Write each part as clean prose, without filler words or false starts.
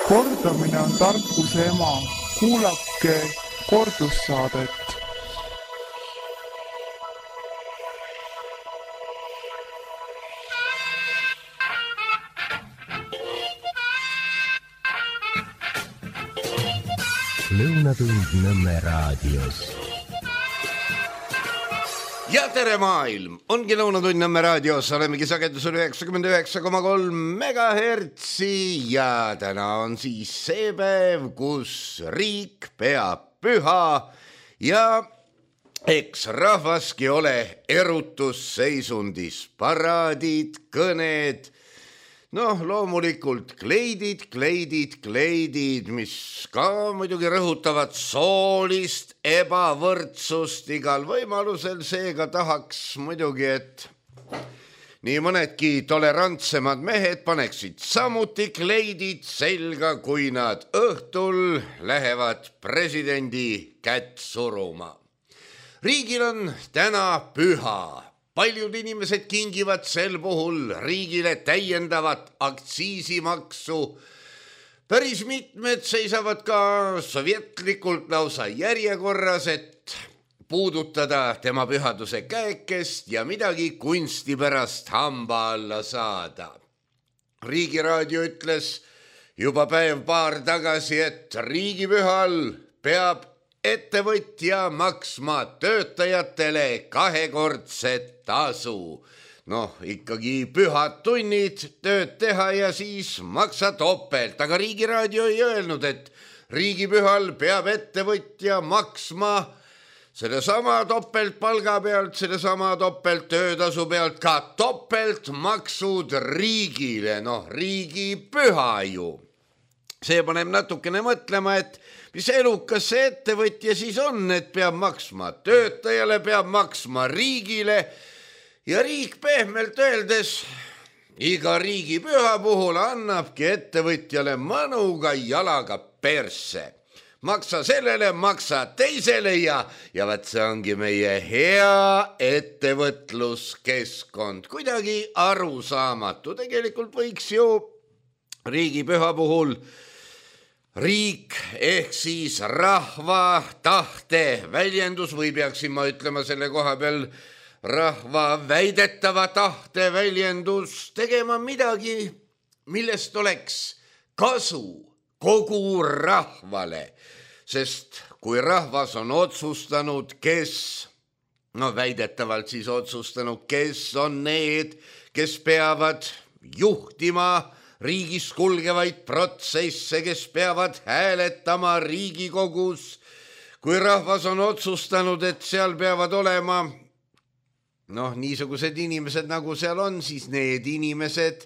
Kordamine on tarkuse ema. Kuulake kordussaadet. Lõunatund Nõmme raadios. Ja tere maailm! Ongi Lõunatund Nõmme raadios, olemegi sagedusel 99,3 megahertsi ja täna on siis see päev, kus riik peab püha ja eks rahvaski ole erutusseisundis. Paraadid, kõned, noh, loomulikult kleidid, mis ka muidugi rõhutavad soolist ebavõrdsust igal võimalusel, seega tahaks muidugi, et nii mõnedki tolerantsemad mehed paneksid samuti kleidid selga, kui nad õhtul lähevad presidendi kätt suruma. Riigil on täna püha. Paljud inimesed kingivad sel puhul riigile täiendavat aktsiisimaksu. Päris mitmed seisavad ka sovjetlikult lausa järjekorras, et puudutada tema pühaduse käekest ja midagi kunsti pärast hamba alla saada. Riigiraadio ütles juba päev-paar tagasi, et riigipühal peab ettevõtja maksma töötajatele kahekordset tasu. Noh, ikkagi pühad tunnid tööd teha ja siis maksa topelt. Aga Riigiraadio ei öelnud, et riigipühal peab ettevõtja maksma sellesama topeltpalga pealt, sellesama topelttöötasu pealt ka topeltmaksud riigile. Noh, riigipüha ju. See paneb natukene mõtlema, et mis elukas see ettevõtja siis on, et peab maksma töötajale, peab maksma riigile ja riik pehmelt öeldes iga riigipüha puhul annabki ettevõtjale mõnuga jalaga persse. Maksa sellele, maksa teisele ja vaat see ongi meie hea ettevõtluskeskkond. Kuidagi arusaamatu. Tegelikult võiks ju riigipüha puhul riik ehk siis rahva tahte väljendus või peaksin ma ütlema selle koha peal rahva väidetava tahte väljendus tegema midagi, millest oleks kasu kogu rahvale. Sest kui rahvas on otsustanud, väidetavalt siis otsustanud, kes on need, kes peavad juhtima riigis kulgevaid protsesse, kes peavad hääletama Riigikogus. Kui rahvas on otsustanud, et seal peavad olema niisugused inimesed, nagu seal on, siis need inimesed,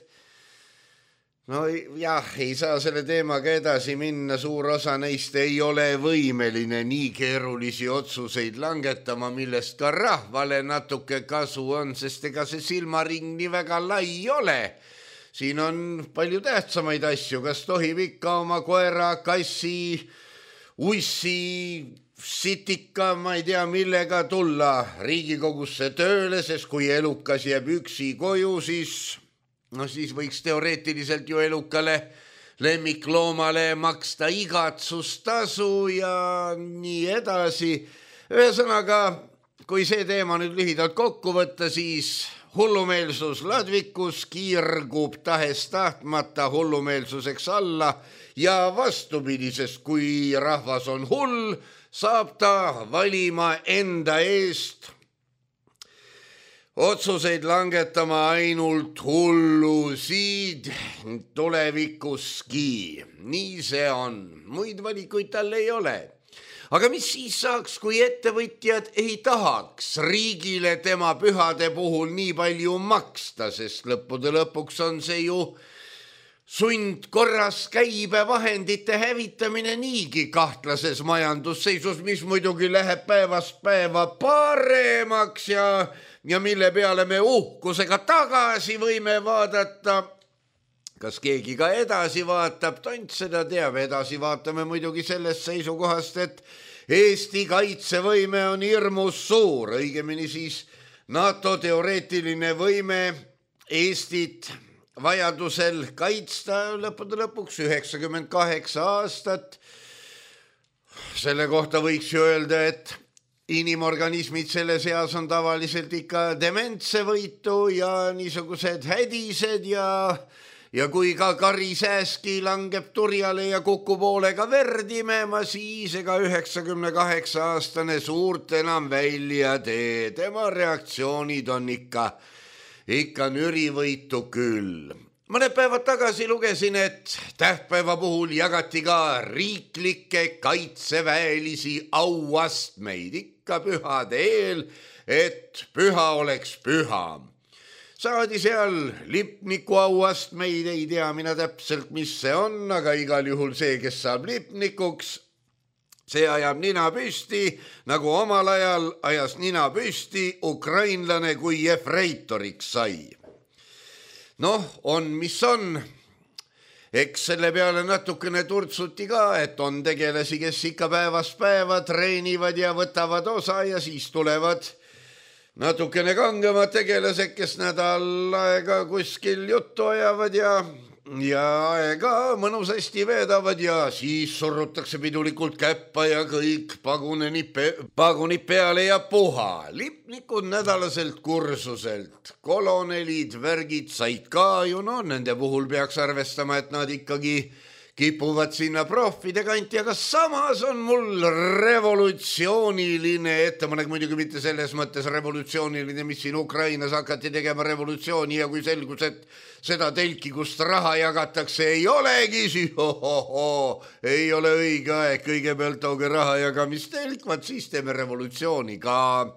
ei saa selle teemaga edasi minna, suur osa neist ei ole võimeline nii keerulisi otsuseid langetama, millest ka rahvale natuke kasu on, sest ega see silmaring nii väga lai ole. Siin on palju tähtsamaid asju, kas tohib ikka oma koera, kassi, ussi, sitika, ma ei tea millega tulla Riigikogusse tööle, sest kui elukas jääb üksi koju, siis võiks teoreetiliselt ju elukale lemmikloomale maksta igatsustasu ja nii edasi. Ühesõnaga, kui see teema nüüd lühidalt kokku võtta, siis hullumeelsus ladvikus kiirgub tahes tahtmata hullumeelsuseks alla ja vastupidisest, kui rahvas on hull, saab ta valima enda eest otsuseid langetama ainult hullusid tulevikuski. Nii see on. Muid valikuid tal ei ole. Aga mis siis saaks, kui ettevõtjad ei tahaks riigile tema pühade puhul nii palju maksta, sest lõppude lõpuks on see ju sundkorras käibevahendite hävitamine niigi kahtlases majandusseisus, mis muidugi läheb päevast päeva paremaks ja mille peale me uhkusega tagasi võime vaadata. Kas keegi ka edasi vaatab, tont seda teab, edasi vaatame muidugi sellest seisukohast, et Eesti kaitsevõime on hirmus suur, õigemini siis NATO teoreetiline võime Eestit vajadusel kaitsta lõpuks 98 aastat. Selle kohta võiks ju öelda, et inimorganismid selles eas on tavaliselt ikka dementsevõitu ja niisugused hädised ja kui ka karisääski langeb turjale ja kukub hoolega verd imema, siis ega 98-aastane suurt enam välja tee. Tema reaktsioonid on ikka nürivõitu küll. Mõned päevad tagasi lugesin, et tähtpäeva puhul jagati ka riiklikke kaitseväelisi auastmeid ikka pühade eel, et püha oleks püha. Saadi seal lipniku auastmeid, ei tea mina täpselt, mis see on, aga igal juhul see, kes saab lipnikuks, see ajab nina püsti, nagu omal ajal ajas nina püsti ukrainlane, kui jefreitoriks sai. Noh, on mis on. Eks selle peale natukene turtsuti ka, et on tegelasi, kes ikka päevast päeva treenivad ja võtavad osa ja siis tulevad natukene kangemad tegelased, kes nädal aega kuskil juttu ajavad ja aega mõnusasti veedavad ja siis surrutakse pidulikult käppa ja kõik pagunid peale ja puha. Lipnikud nädalaselt kursuselt, kolonelid, värgid said ka ju, nende puhul peaks arvestama, et nad ikkagi kipuvad sinna proffide kanti, aga samas on mul revolutsiooniline ettepanek, muidugi mitte selles mõttes revolutsiooniline, mis siin Ukrainas hakati tegema revolutsiooni ja kui selgus, et seda telki, kust raha jagatakse, ei olegi, siis ei ole õige aeg, kõigepealt tooge raha jagamistelk, vaat siis teeme revolutsiooni ka.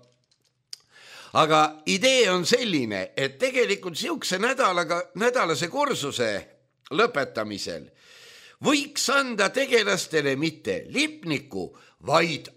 Aga idee on selline, et tegelikult siukse nädalase kursuse lõpetamisel võiks anda tegelastele mitte lipniku, vaid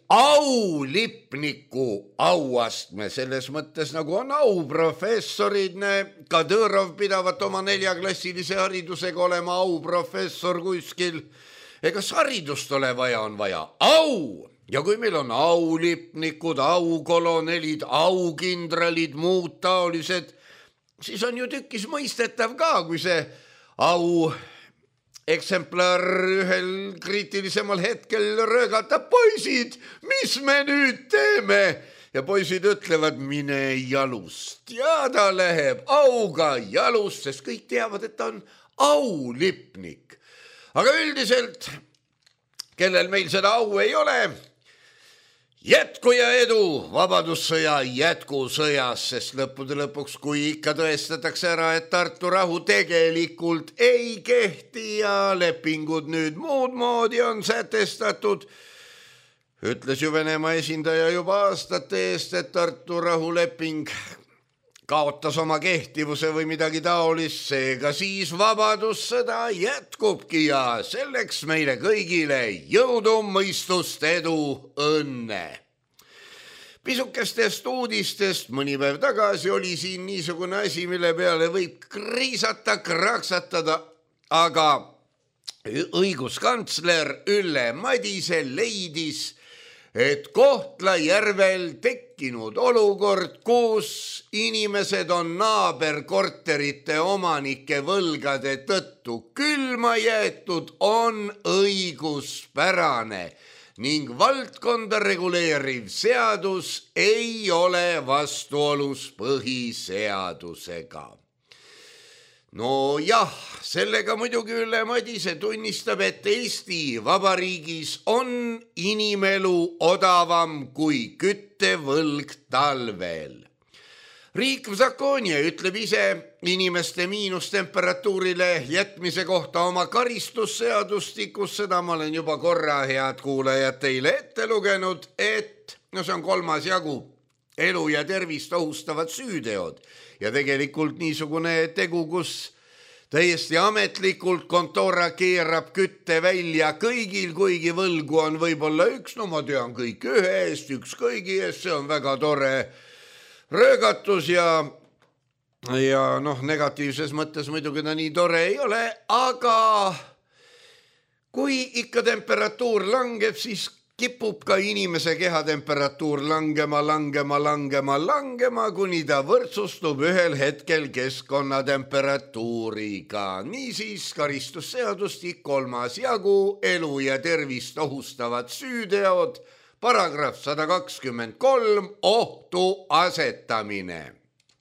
aulipniku auastme. Selles mõttes nagu on auprofessorid, Kadõrov pidavat oma 4-klassilise haridusega olema auprofessor kuskil. Egas haridust ole vaja, on vaja au. Ja kui meil on aulipnikud, aukolonelid, aukindralid, muud taolised, siis on ju tükis mõistetav ka, kui see au eksemplar ühel kriitilisemal hetkel röögatab, poisid, mis me nüüd teeme? Ja poisid ütlevad, mine jalust. Ja ta läheb auga jalust, sest kõik teavad, et ta on aulipnik. Aga üldiselt, kellel meil seda au ei ole, jätku ja edu vabadussõja jätkusõjas, sest lõppude lõpuks, kui ikka tõestatakse ära, et Tartu rahu tegelikult ei kehti ja lepingud nüüd muud moodi on sätestatud, ütles ju Venemaa esindaja juba aastate eest, et Tartu rahuleping kaotas oma kehtivuse või midagi taolist, seega siis vabadussõda jätkubki ja selleks meile kõigile jõudu, mõistust, edu, õnne. Pisukestest uudistest mõni päev tagasi oli siin niisugune asi, mille peale võib kriisata, kraksatada, aga õiguskantsler Ülle Madise leidis, et Kohtla-Järvel tekkinud olukord, kus inimesed on naaberkorterite omanike võlgade tõttu külma jäetud, on õiguspärane ning valdkonda reguleeriv seadus ei ole vastuolus põhiseadusega. No jah, sellega muidugi Ülle Madise tunnistab, et Eesti Vabariigis on inimelu odavam kui küttevõlg talvel. Riik Vzakonia ütleb ise inimeste miinustemperatuurile jätmise kohta oma karistusseadustikus, seda ma olen juba korra, head kuulajad, teile ette lugenud, et see on 3. jagu elu ja tervist ohustavad süüteod. Ja tegelikult niisugune tegu, kus täiesti ametlikult kontora keerab kütte välja kõigil, kuigi võlgu on võib-olla üks, no ma tean kõik ühe eest, üks kõigi eest, see on väga tore röögatus ja negatiivses mõttes muidugi ta nii tore ei ole, aga kui ikka temperatuur langeb, siis kipub ka inimese kehatemperatuur langema, kuni ta võrdsustub ühel hetkel keskkonnatemperatuuriga. Niisiis karistusseadustik 3. jagu elu ja tervist ohustavad süüteod, paragrahv 123 ohtu asetamine.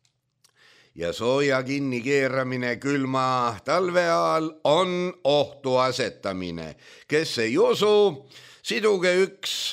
Ja sooja kinni keeramine külma talve ajal on ohtu asetamine. Kes ei usu, siduge üks,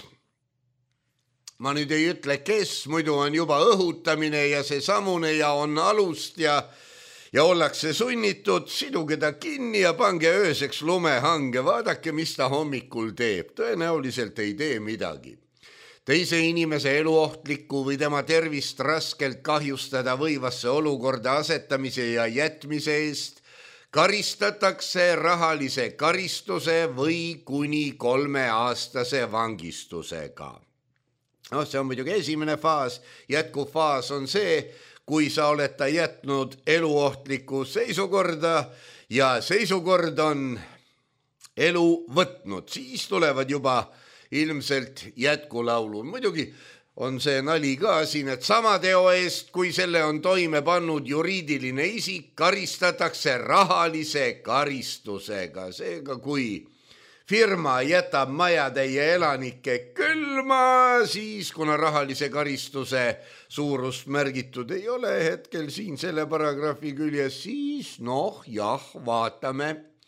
ma nüüd ei ütle kes, muidu on juba õhutamine ja see samune ja on alust ja ollakse sunnitud, siduge ta kinni ja pange ööseks lumehange, vaadake, mis ta hommikul teeb, tõenäoliselt ei tee midagi. Teise inimese eluohtliku või tema tervist raskelt kahjustada võivasse olukorda asetamise ja jätmise eest karistatakse rahalise karistuse või kuni 3-aastase vangistusega. See on muidugi esimene faas, jätkuv faas on see, kui sa oled ta jätnud eluohtliku seisukorda ja seisukord on elu võtnud, siis tulevad juba ilmselt jätkulaulud. Muidugi on see nali ka siin, et sama teo eest, kui selle on toime pannud juriidiline isik, karistatakse rahalise karistusega. Seega, kui firma jätab majatäie elanikke külma, siis kuna rahalise karistuse suurust märgitud ei ole hetkel siin selle paragrahvi küljes, siis vaatame,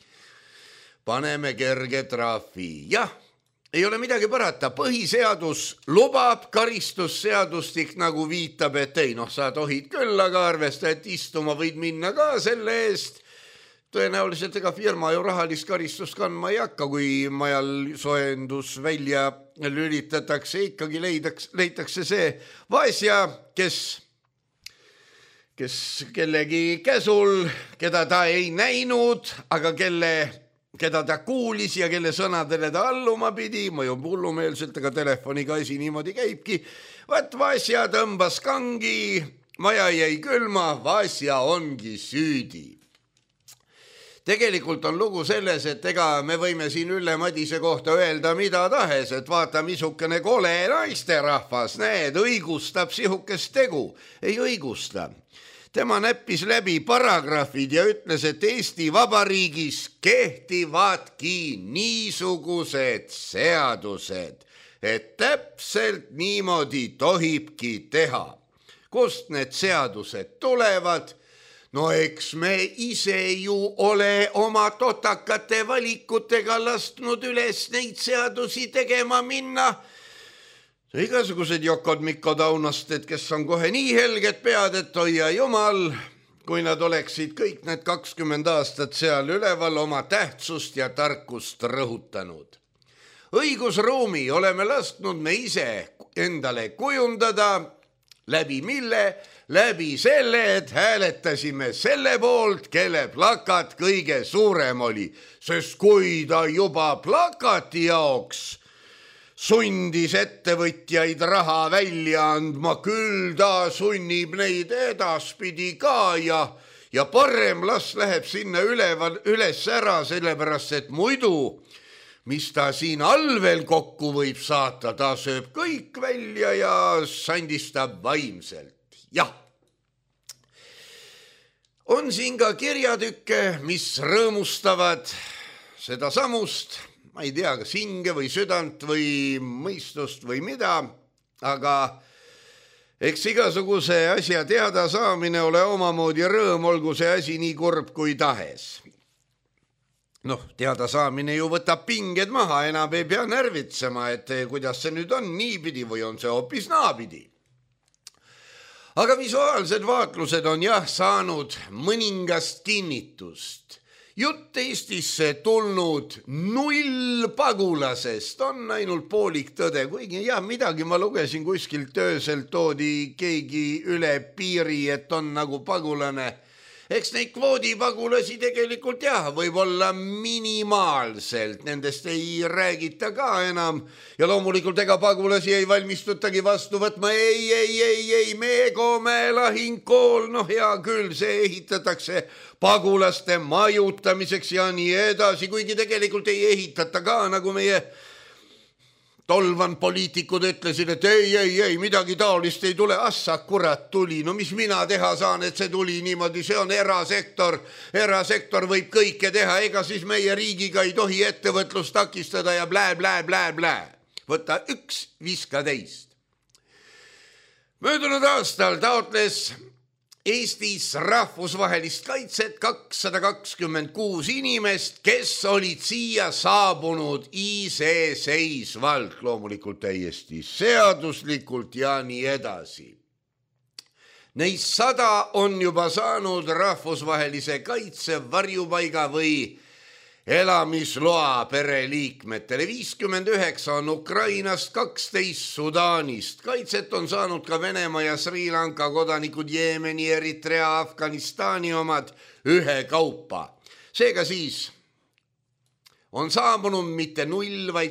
paneme kerge trahvi. Jah, ei ole midagi parata, põhiseadus lubab, karistusseadustik nagu viitab, et ei, sa tohid küll, aga arvesta, et istuma võid minna ka selle eest. Tõenäoliselt ega firma ju rahalist karistust kandma ei hakka, kui majal soojendus välja lülitatakse, ikkagi leitakse see vaesja, kes kellegi käsul, keda ta ei näinud, aga keda ta kuulis ja kelle sõnadele ta alluma pidi, mõjub hullumeelselt, aga telefoniga asi niimoodi käibki. Vaesja tõmbas kangi, maja jäi külma, vaesja ongi süüdi. Tegelikult on lugu selles, et ega me võime siin Ülle Madise kohta öelda mida tahes, et vaata, missugune kole naisterahvas, näed, õigustab sihukest tegu. Ei õigusta. Tema näppis läbi paragrahvid ja ütles, et Eesti Vabariigis kehtivadki niisugused seadused, et täpselt niimoodi tohibki teha. Kust need seadused tulevad? No eks me ise ju ole oma totakate valikutega lastnud üles neid seadusi tegema minna. Igasugused jokod-mikod aunasted, kes on kohe nii helged pead, et hoia jumal, kui nad oleksid kõik need 20 aastat seal üleval oma tähtsust ja tarkust rõhutanud. Õigusruumi oleme lasknud me ise endale kujundada, läbi mille? Läbi selle, et hääletasime selle poolt, kelle plakat kõige suurem oli, sest kui ta juba plakati jaoks sundis ettevõtjaid raha välja andma, küll ta sunnib neid edaspidi ka ja parem las läheb sinna üles ära, sellepärast et muidu, mis ta siin all veel kokku võib saata, ta sööb kõik välja ja sandistab vaimselt. Jah, on siin ka kirjatükke, mis rõõmustavad seda samust, ma ei tea, kas hinge või südant või mõistust või mida, aga eks igasuguse asja teada saamine ole omamoodi rõõm, olgu see asi nii kurb kui tahes. Teada saamine ju võtab pinged maha, enam ei pea närvitsema, et kuidas see nüüd on niipidi või on see hoopis naapidi. Aga visuaalsed vaatlused on saanud mõningast kinnitust. Jutt Eestisse tulnud 0 pagulasest on ainult poolik tõde, kuigi midagi ma lugesin kuskilt öösel toodi keegi üle piiri, et on nagu pagulane. Eks neid kvoodipagulasi tegelikult võib olla minimaalselt, nendest ei räägita ka enam ja loomulikult ega pagulasi ei valmistutagi vastu võtma, ei, Meekomäe lahingkool, hea küll, see ehitatakse pagulaste majutamiseks ja nii edasi, kuigi tegelikult ei ehitata ka, nagu meie tolvan poliitikud ütlesid, et ei, midagi taolist ei tule, assa kurat tuli, no mis mina teha saan, et see tuli niimoodi, see on erasektor võib kõike teha, ega siis meie riigiga ei tohi ettevõtlust takistada ja blä. Võta üks, viska teist. Möödunud aastal taotles Eestis rahvusvahelist kaitset 226 inimest, kes olid siia saabunud iseseisvalt, loomulikult täiesti seaduslikult ja nii edasi. Neist 100 on juba saanud rahvusvahelise kaitse varjupaiga või elamisloa pereliikmetele, 59 on Ukrainast, 12 Sudaanist. Kaitset on saanud ka Venemaa ja Sri Lanka kodanikud, Jeemeni, Eritrea, Afganistani omad ühekaupa. Seega siis on saabunud mitte 0, vaid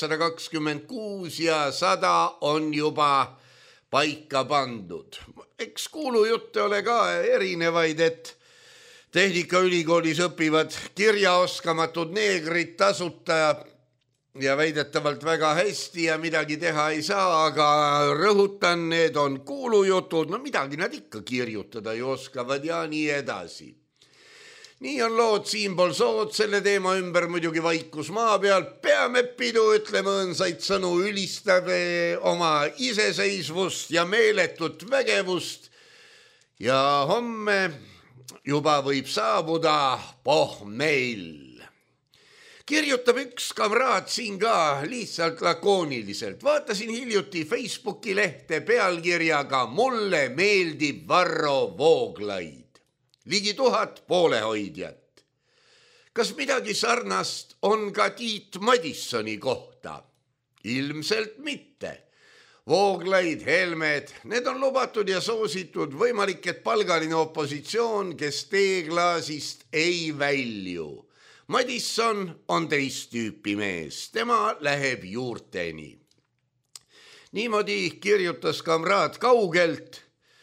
226 ja 100 on juba paika pandud. Eks kuulujutte ole ka erinevaid, et Tehnikaülikoolis õpivad kirjaoskamatud neegrid tasuta ja väidetavalt väga hästi ja midagi teha ei saa, aga rõhutan, need on kuulujutud, no midagi nad ikka kirjutada ju oskavad ja nii edasi. Nii on lood siinpool sood, selle teema ümber muidugi vaikus maa peal, peame pidu, ütleme õnsaid sõnu, ülistame oma iseseisvust ja meeletut vägevust ja homme juba võib saabuda pohmell. Kirjutab üks kamraad siin ka lihtsalt lakooniliselt. Vaatasin hiljuti Facebooki lehte pealkirjaga Mulle meeldib Varro Vooglaid. Ligi 1000 poolehoidjat. Kas midagi sarnast on ka Tiit Madissoni kohta? Ilmselt mitte. Vooglaid, Helmed, need on lubatud ja soositud, võimalik, et palgaline opositsioon, kes teeklaasist ei välju. Madisson on teist tüüpi mees, tema läheb juurteni. Niimoodi kirjutas kamraad kaugelt.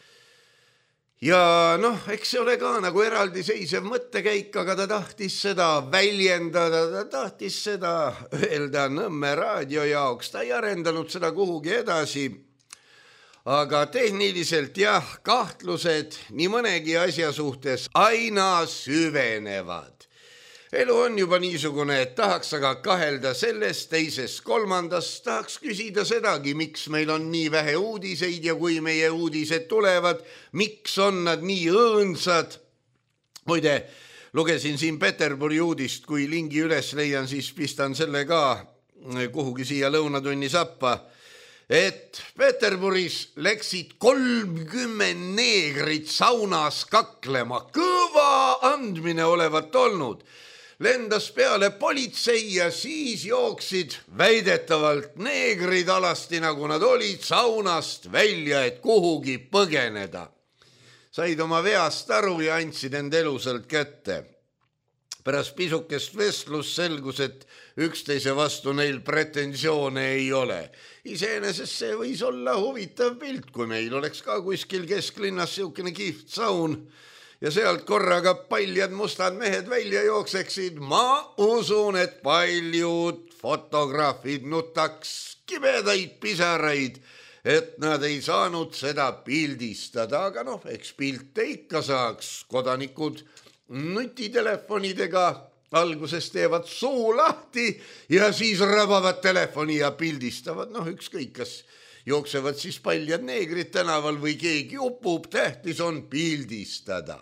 Ja eks see ole ka nagu eraldiseisev mõttekäik, aga ta tahtis seda väljendada, ta tahtis seda öelda Nõmme raadio jaoks, ta ei arendanud seda kuhugi edasi. Aga tehniliselt jah, kahtlused nii mõnegi asja suhtes aina süvenevad. Elu on juba niisugune, et tahaks aga kahelda sellest, teisest, kolmandast, tahaks küsida sedagi, miks meil on nii vähe uudiseid ja kui meie uudised tulevad, miks on nad nii õõnsad. Muide, lugesin siin Peterburi uudist, kui lingi üles leian, siis pistan selle ka kuhugi siia lõunatunni sappa, et Peterburis läksid 30 neegrit saunas kaklema, kõva andmine olevat olnud. Lendas peale politsei ja siis jooksid väidetavalt neegrid alasti, nagu nad olid, saunast välja, et kuhugi põgeneda. Said oma veast aru ja andsid end elusalt kätte. Pärast pisukest vestlust selgus, et üksteise vastu neil pretensioone ei ole. Iseenesest see võis olla huvitav pilt, kui meil oleks ka kuskil kesklinnas siukene kihvt saun ja sealt korraga paljad mustad mehed välja jookseksid. Ma usun, et paljud fotograafid nutaks kibedaid pisaraid, et nad ei saanud seda pildistada, aga eks pilte ikka saaks. Kodanikud nutitelefonidega alguses teevad suu lahti ja siis rabavad telefoni ja pildistavad. Ükskõik, kas jooksevad siis paljad neegrid tänaval või keegi upub, tähtis on pildistada.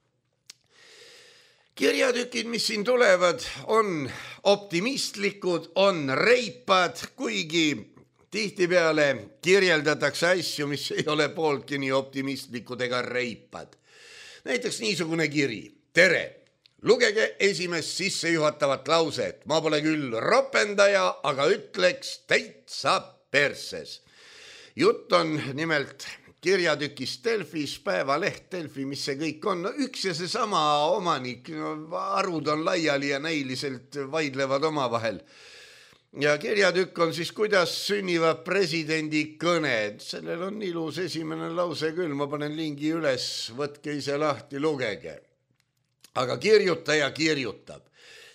Kirjatükid, mis siin tulevad, on optimistlikud, on reipad, kuigi tihtipeale kirjeldatakse asju, mis ei ole pooltki nii optimistlikud ega reipad. Näiteks niisugune kiri. Tere! Lugege esimest sissejuhatavat lauset. Ma pole küll ropendaja, aga ütleks täitsa perses. Jutt on nimelt kirjatükist Delfis, Päevaleht Delfi, mis see kõik on. Üks ja seesama omanik, arvud on laiali ja näiliselt vaidlevad omavahel. Ja kirjatükk on siis, kuidas sünnivad presidendi kõned. Sellel on ilus esimene lause küll, ma panen lingi üles, võtke ise lahti, lugege. Aga kirjutaja kirjutab.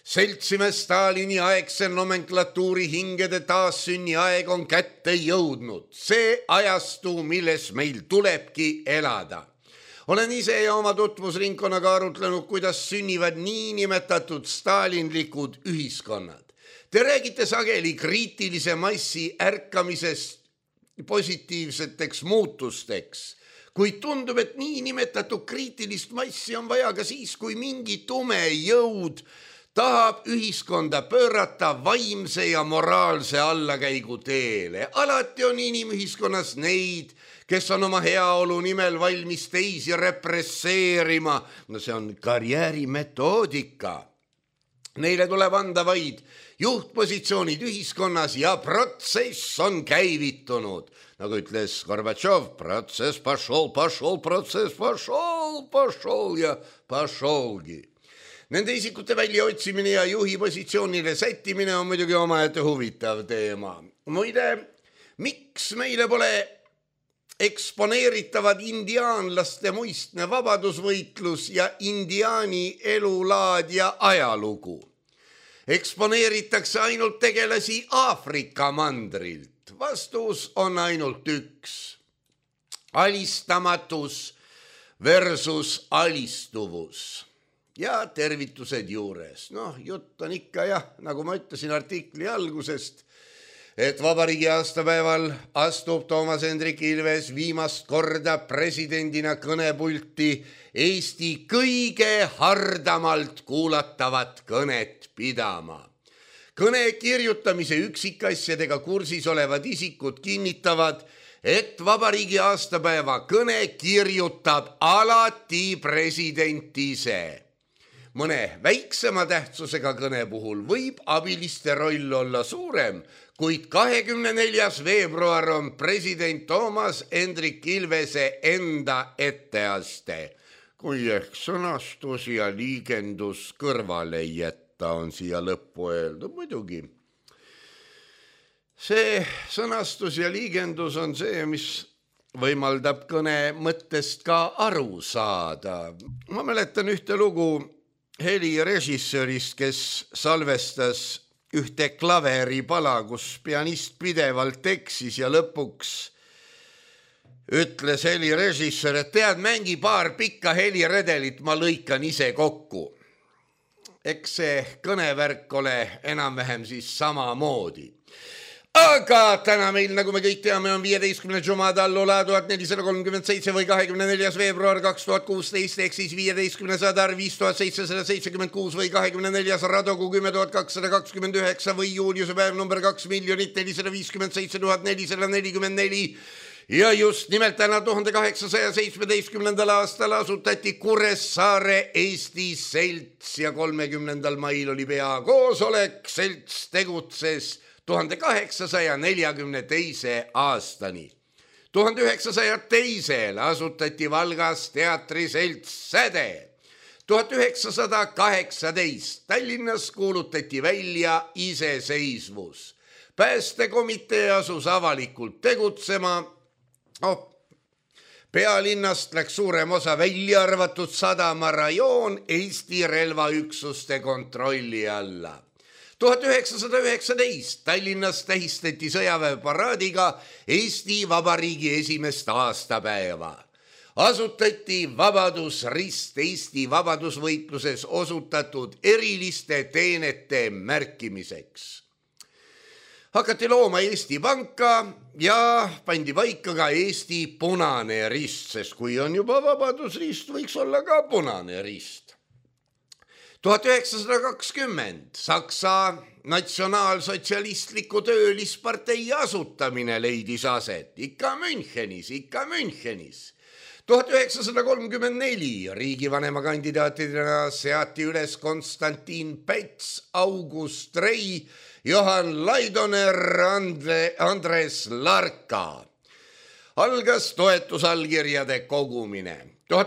Seltsimees Stalini aegse nomenklatuuri hingede taassünni aeg on kätte jõudnud. See ajastu, milles meil tulebki elada. Olen ise ja oma tutvusringkonnaga arutlenud, kuidas sünnivad niinimetatud stalinlikud ühiskonnad. Te räägite sageli kriitilise massi ärkamisest positiivseteks muutusteks, kuid tundub, et niinimetatud kriitilist massi on vaja ka siis, kui mingi tume jõud tahab ühiskonda pöörata vaimse ja moraalse allakäigu teele. Alati on inimühiskonnas neid, kes on oma heaolu nimel valmis teisi represseerima. No see on karjäärimetoodika. Neile tuleb anda vaid juhtpositsioonid ühiskonnas ja protsess on käivitunud. Nagu ütles Gorbatšov, protsess pašol, protsess pašol ja pašolgi. Nende isikute väljaotsimine ja juhi positsioonile sättimine on muidugi omaette huvitav teema. Muide, miks meile pole eksponeeritavad indiaanlaste muistne vabadusvõitlus ja indiaani elulaad ja ajalugu? Eksponeeritakse ainult tegelasi Aafrika mandrilt. Vastus on ainult üks. Alistamatus versus alistuvus. Ja tervitused juures. Jutt on ikka nagu ma ütlesin artikli algusest, et vabariigi aastapäeval astub Toomas Hendrik Ilves viimast korda presidendina kõnepulti Eesti kõige hardamalt kuulatavat kõnet pidama. Kõne kirjutamise üksikasjadega kursis olevad isikud kinnitavad, et vabariigi aastapäeva kõne kirjutab alati president ise. Mõne väiksema tähtsusega kõne puhul võib abiliste roll olla suurem, kuid 24. veebruar on president Toomas Hendrik Ilvese enda etteaste. Kui ehk sõnastus ja liigendus kõrvale jätta on siia lõppu öeldud, muidugi. See sõnastus ja liigendus on see, mis võimaldab kõne mõttest ka aru saada. Ma mäletan ühte lugu helirežissöörist, kes salvestas ühte klaveripala, kus pianist pidevalt eksis ja lõpuks ütles helirežissöör, et tead, mängi paar pikka heliredelit, ma lõikan ise kokku. Eks see kõnevärk ole enam-vähem siis samamoodi. Aga täna meil, nagu me kõik teame, on 15. Jumada Allula 1437 või 24. veebruar 2016 ehk siis 15. Sadar 5776 või 24. Radogu 10229 või juuliuse päev number 2 457 444. Ja just nimelt täna 1817. aastal asutati Kuressaare Eesti selts ja 30. mail oli peakoosolek. Selts tegutses 1842. aastani. 1902. asutati Valgas teatriselts Säde. 1918. Tallinnas kuulutati välja iseseisvus. Päästekomitee asus avalikult tegutsema. Pealinnast läks suurem osa välja arvatud Sadama rajoon Eesti relvaüksuste kontrolli alla. 1919 Tallinnas tähistati sõjaväeparaadiga Eesti Vabariigi esimest aastapäeva. Asutati Vabadusrist Eesti vabadusvõitluses osutatud eriliste teenete märkimiseks. Hakati looma Eesti Panka ja pandi paika ka Eesti Punane Rist, sest kui on juba Vabadusrist, võiks olla ka Punane Rist. 1920 Saksa natsionaalsotsialistliku töölispartei asutamine leidis aset, ikka Münchenis. 1934 riigivanema kandidaatidena seati üles Konstantin Päts, August Rei, Johan Laidoner, Andres Larka. Algas toetusallkirjade kogumine.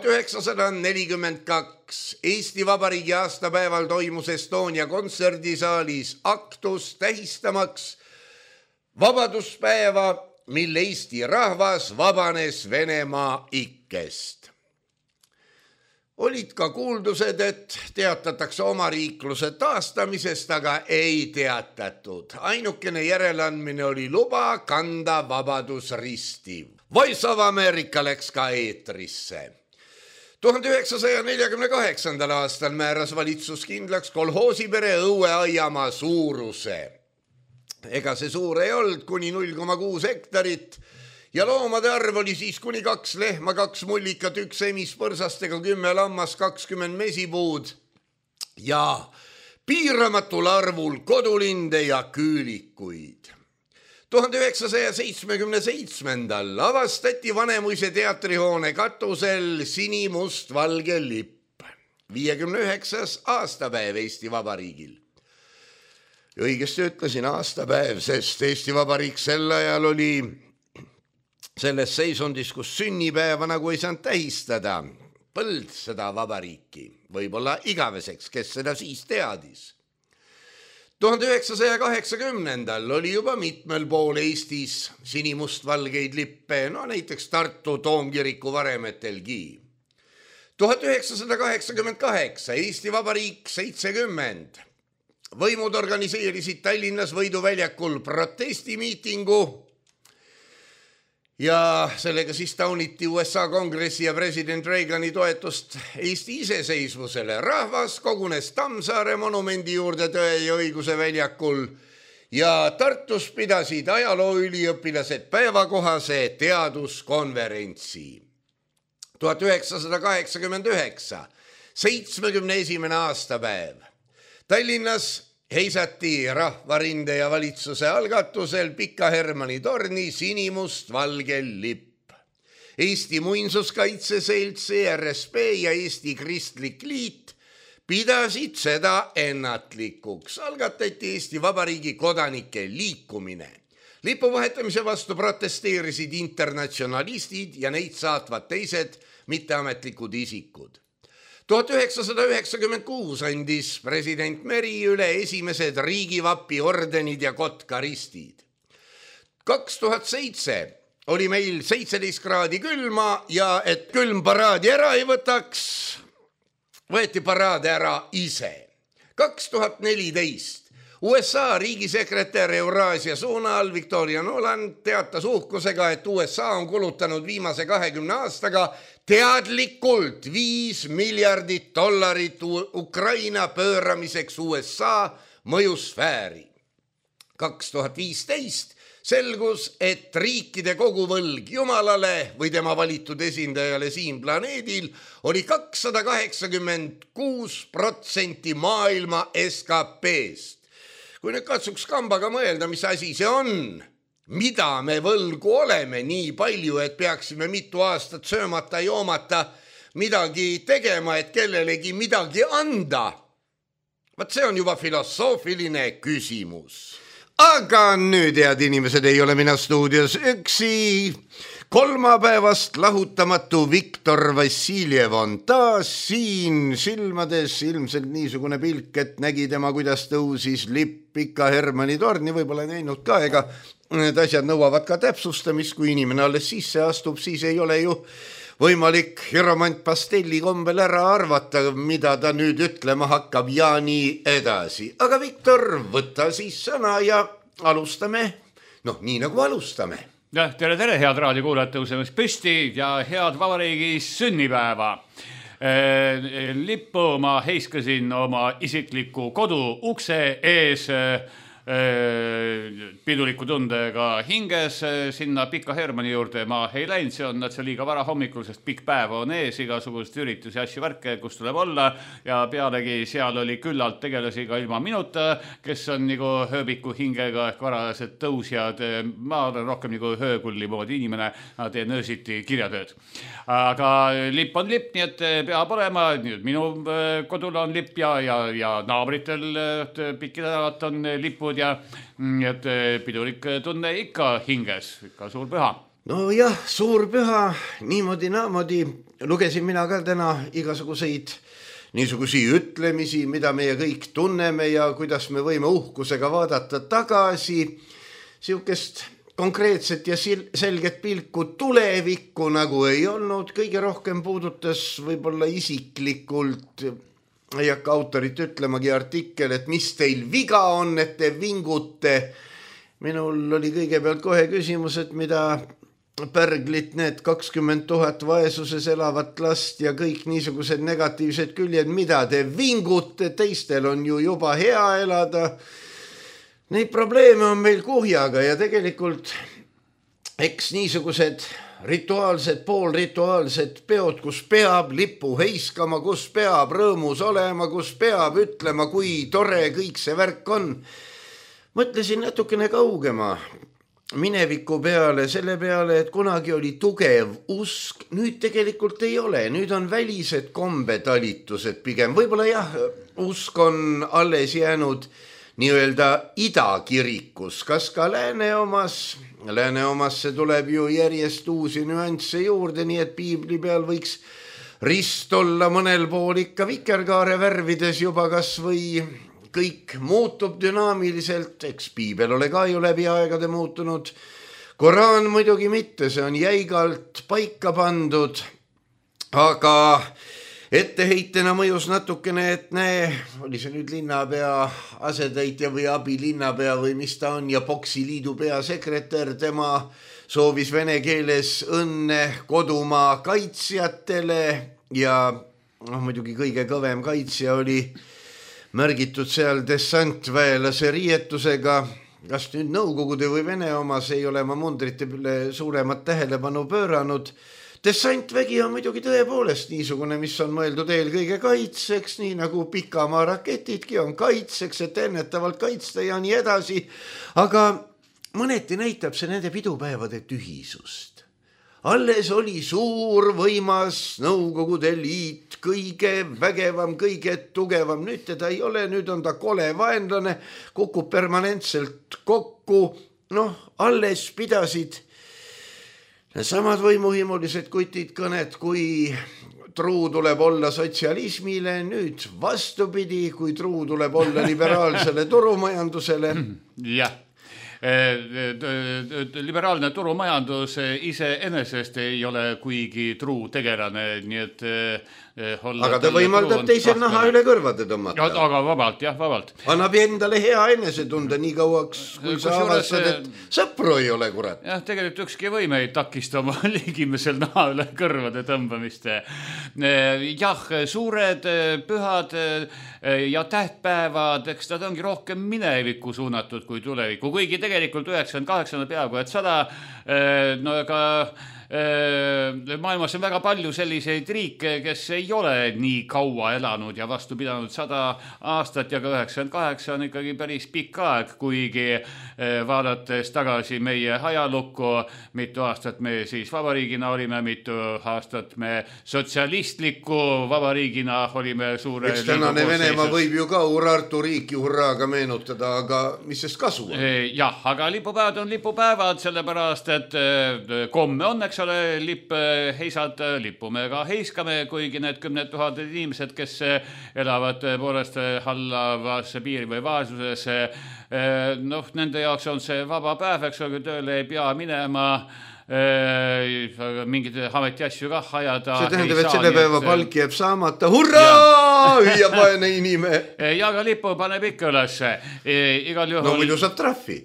1942 Eesti Vabariigi aastapäeval toimus Estonia kontserdisaalis aktus tähistamaks vabaduspäeva, mil Eesti rahvas vabanes Venemaa ikkest. Olid ka kuuldused, et teatatakse omariikluse taastamisest, aga ei teatatud. Ainukene järeleandmine oli luba kanda vabadusristi. Voice of America läks ka eetrisse. 1948. aastal määras valitsus kindlaks kolhoosipere õueaiamaa suuruse. Ega see suur ei olnud, kuni 0,6 hektarit ja loomade arv oli siis kuni 2 lehma, 2 mullikat, 1 emispõrsastega, 10 lammas, 20 mesipuud ja piiramatul arvul kodulinde ja küülikuid. 1977. avastati Vanemuise teatrihoone katusel sinimust-valge lipp. 59. aastapäev Eesti Vabariigil. Õigesti ütlesin aastapäev, sest Eesti Vabariik sel ajal oli selles seisundis, kus sünnipäeva nagu ei saanud tähistada. Põld seda vabariiki, võib-olla igaveseks, kes seda siis teadis. 1980. oli juba mitmel pool Eestis sinimustvalgeid lippe, näiteks Tartu Toomkiriku varemetelgi. 1988, Eesti Vabariik 70. Võimud organiseerisid Tallinnas Võiduväljakul protestimiitingu ja sellega siis tauniti USA kongressi ja president Reagani toetust Eesti iseseisvusele. Rahvas kogunes Tammsaare monumendi juurde Tõe ja õiguse väljakul ja Tartus pidasid ajalooüliõpilased päevakohase teaduskonverentsi. 1989, 71. aastapäev. Tallinnas heisati Rahvarinde ja valitsuse algatusel Pika Hermanni torni sinimust-valge lipp. Eesti Muinsuskaitse Selts, ERSP ja Eesti Kristlik Liit pidasid seda ennatlikuks. Algatati Eesti Vabariigi kodanike liikumine. Lipu vahetamise vastu protesteerisid internatsionalistid ja neid saatvad teised mitteametlikud isikud. 1996 andis president Meri üle esimesed riigivapi ordenid ja kotkaristid. 2007 oli meil 17 kraadi külma ja et külm paraadi ära ei võtaks, võeti paraade ära ise. 2014 USA riigisekretär Euraasia suunal Victoria Nuland teatas uhkusega, et USA on kulutanud viimase 20 aastaga teadlikult $5 miljardit Ukraina pööramiseks USA mõjusfääri. 2015 selgus, et riikide koguvõlg Jumalale või tema valitud esindajale siin planeedil oli 286% maailma SKP-st. Kui nüüd katsuks kambaga mõelda, mis asi see on, mida me võlgu oleme nii palju, et peaksime mitu aastat söömata, joomata, midagi tegema, et kellelegi midagi anda. Vaat see on juba filosoofiline küsimus. Aga nüüd, head inimesed, ei ole mina stuudios üksi. Kolmapäevast lahutamatu Viktor Vassiljev on taas siin silmades, ilmselt niisugune pilk, et nägi tema, kuidas tõusis lipp Pika Hermanni torni, võib-olla näinud ka, ega need asjad nõuavad ka täpsustamist, kui inimene alles sisse astub, siis ei ole ju võimalik Hiromant Pastelli kombel ära arvata, mida ta nüüd ütlema hakkab ja nii edasi. Aga Viktor, võta siis sõna ja alustame, nii nagu alustame. Tere, head raadiokuulajad, tõusemist püsti ja head vabariigi sünnipäeva. Lippu ma heiskasin oma isikliku kodu ukse ees piduliku tundega hinges sinna Pika Hermanni juurde ma ei läinud, see on liiga vara hommikul, sest pikk päev on ees, igasugust üritusi, asju, värke, kus tuleb olla ja pealegi seal oli küllalt tegelasi ka ilma minuta, kes on nagu hööbiku hingega ehk varased tõusjad. Ma olen rohkem nagu höökulli moodi inimene, teen öösiti kirjatööd. Aga lipp on lipp, nii et peab olema, minu kodul on lipp ja naabritel pikki tänavat on lipud ja et pidulik tunne ikka hinges, ikka suur püha. No jah, suur püha, niimoodi. Lugesin mina ka täna igasuguseid niisugusi ütlemisi, mida meie kõik tunneme ja kuidas me võime uhkusega vaadata tagasi. Siukest konkreetset ja selget pilku tulevikku nagu ei olnud, kõige rohkem puudutas võib-olla isiklikult, ei hakka autorit ütlemagi artikkel, et mis teil viga on, et te vingute. Minul oli kõigepealt kohe küsimus, et mida Pärglit need 20 000 vaesuses elavat last ja kõik niisugused negatiivsed küljed, mida te vingute, teistel on ju juba hea elada. Neid probleeme on meil kuhjaga ja tegelikult eks niisugused rituaalsed, poolrituaalsed peod, kus peab lippu heiskama, kus peab rõõmus olema, kus peab ütlema, kui tore kõik see värk on. Mõtlesin natukene kaugema mineviku peale, selle peale, et kunagi oli tugev usk, nüüd tegelikult ei ole, nüüd on välised kombetalitused pigem, võib-olla jah, usk on alles jäänud nii-öelda idakirikus, kas ka lääne omasse tuleb ju järjest uusi nüansse juurde, nii et piibli peal võiks rist olla mõnel pool ikka vikerkaare värvides juba kas või kõik muutub dünaamiliselt, eks piibel ole ka ju läbi aegade muutunud, Koraan muidugi mitte, see on jäigalt paika pandud, aga etteheitena mõjus natukene, et oli see nüüd linnapea asetäitja või abilinnapea või mis ta on ja Poksiliidu peasekretär, tema soovis vene keeles õnne kodumaa kaitsjatele ja muidugi kõige kõvem kaitsja oli märgitud seal dessantväelase riietusega, kas nüüd Nõukogude või Vene omas ei ole ma mundrite suuremat tähelepanu pööranud. Dessantvägi on muidugi tõepoolest niisugune, mis on mõeldud eelkõige kaitseks, nii nagu pikamaa raketidki on kaitseks, et ennetavalt kaitsta ja nii edasi, aga mõneti näitab see nende pidupäevade tühisust. Alles oli suur võimas Nõukogude Liit, kõige vägevam, kõige tugevam, nüüd teda ei ole, nüüd on ta kole vaenlane, kukub permanentselt kokku, alles pidasid samad võimuhimulised kutid kõned, kui truu tuleb olla sotsialismile, nüüd vastupidi, kui truu tuleb olla liberaalsele turumajandusele. Jah. Liberaalne turumajandus iseenesest ei ole kuigi truu tegelane, nii et aga ta võimaldab teisel naha üle kõrvade tõmmata. Aga vabalt, jah, vabalt. Annab endale hea enesetunde nii kauaks, kui sa avastad, et sõpru ei ole, kurat. Jah, tegelikult ükski võime ei takista oma ligimesel naha üle kõrvade tõmbamist. Jah, suured pühad ja tähtpäevad, eks nad ongi rohkem minevikku suunatud kui tulevikku, kuigi tegelikult 98 peaaegu, et 100, no ega maailmas on väga palju selliseid riike, kes ei ole nii kaua elanud ja vastu pidanud 100 aastat ja ka 98 on ikkagi päris pikk aeg, kuigi vaadates tagasi meie ajalukku, mitu aastat me siis vabariigina olime, mitu aastat me sotsialistliku vabariigina olime suure eks tänane Venemaa võib ju ka Urartu riiki hurraaga meenutada, aga mis sest kasu on? Jah, aga lipupäevad on lipupäevad, sellepärast et komme on, eks ole, lipp heisad, lippume ka heiskame, kuigi need 10 000 inimesed, kes elavad poolest hallavas piiri või vaesuses, nende jaoks on see vaba päev, eks ole, tööle ei pea minema, mingid ametiasju kah ajada. See tähendab, et selle päeva palk jääb saamata. Hurraa! Hüüa paene inime. Ja ka lipu paneb ikka üles. Igal juhul... No muidu saab trahvi.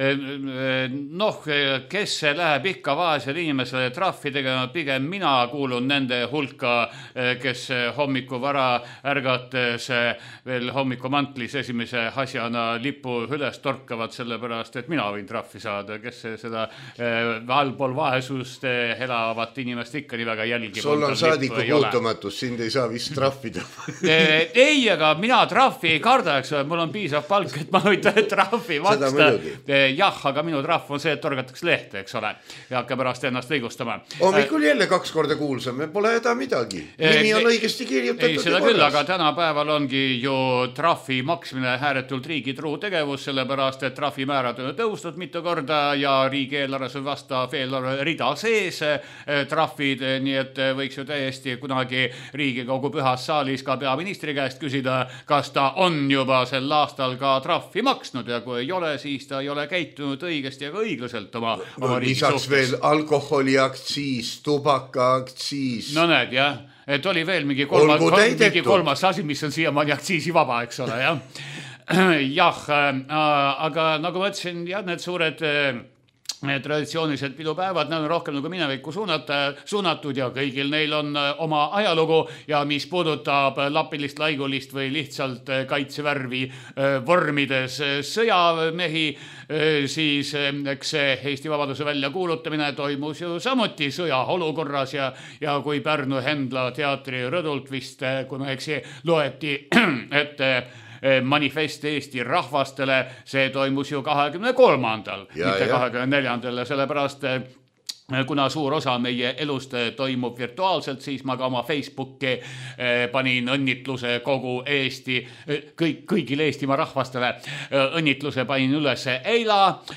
Kes läheb ikka vaesele inimesele trahvi tegema, pigem mina kuulun nende hulka, kes hommiku vara ärgates veel hommikumantlis esimese asjana lipu üles torkavad, sellepärast, et mina võin trahvi saada, kes seda allpool vaesust elavat inimest ikka nii väga jälgib. Sul on saadiku puutumatus, sind ei saa vist trahvida. Ei, aga mina trahvi ei karda, eks ole, mul on piisav palk, et ma võin trahvi maksta. Jah, aga minu trahv on see, et torgatakse lehte, eks ole, ja hakka pärast ennast õigustama. Hommikul jälle 2 korda kuulsam, pole häda midagi. Nimi on õigesti kirjutatud. Ei, seda küll, aga tänapäeval ongi ju trahvi maksmine ääretult riigi truu tegevus, sellepärast, et trahvimäärad on tõusnud mitu korda ja riigieelarves on vastav eelarve rida sees trahvid, nii et võiks ju täiesti kunagi Riigikogu pühas saalis ka peaministri käest küsida, kas ta on juba sel aastal ka trahvi maksnud ja kui ei ole, siis ta ei ole käitunud õigesti ja ka õiglaselt oma riigi lisaks veel alkoholiaktsiis, tubakaaktsiis. No näed, jah, et oli veel mingi kolmas asi, mis on siiamaani aktsiisivaba, eks ole, jah. Jah, aga nagu ma ütlesin, jah, need suured traditsioonilised pidupäevad, need on rohkem nagu minevikku suunatud ja kõigil neil on oma ajalugu ja mis puudutab lapilist, laigulist või lihtsalt kaitsevärvi vormides sõjamehi, siis eks Eesti Vabaduse väljakuulutamine toimus ju samuti sõjaolukorras ja kui Pärnu Hendla teatri rõdult vist, kui ma eksi, loeti ette manifest Eesti rahvastele, see toimus ju 23. mitte 24. sellepärast kuna suur osa meie elust toimub virtuaalselt, siis ma ka oma Facebooki panin õnnitluse kogu Eesti, kõigile Eestimaa rahvastele õnnitluse panin üles eila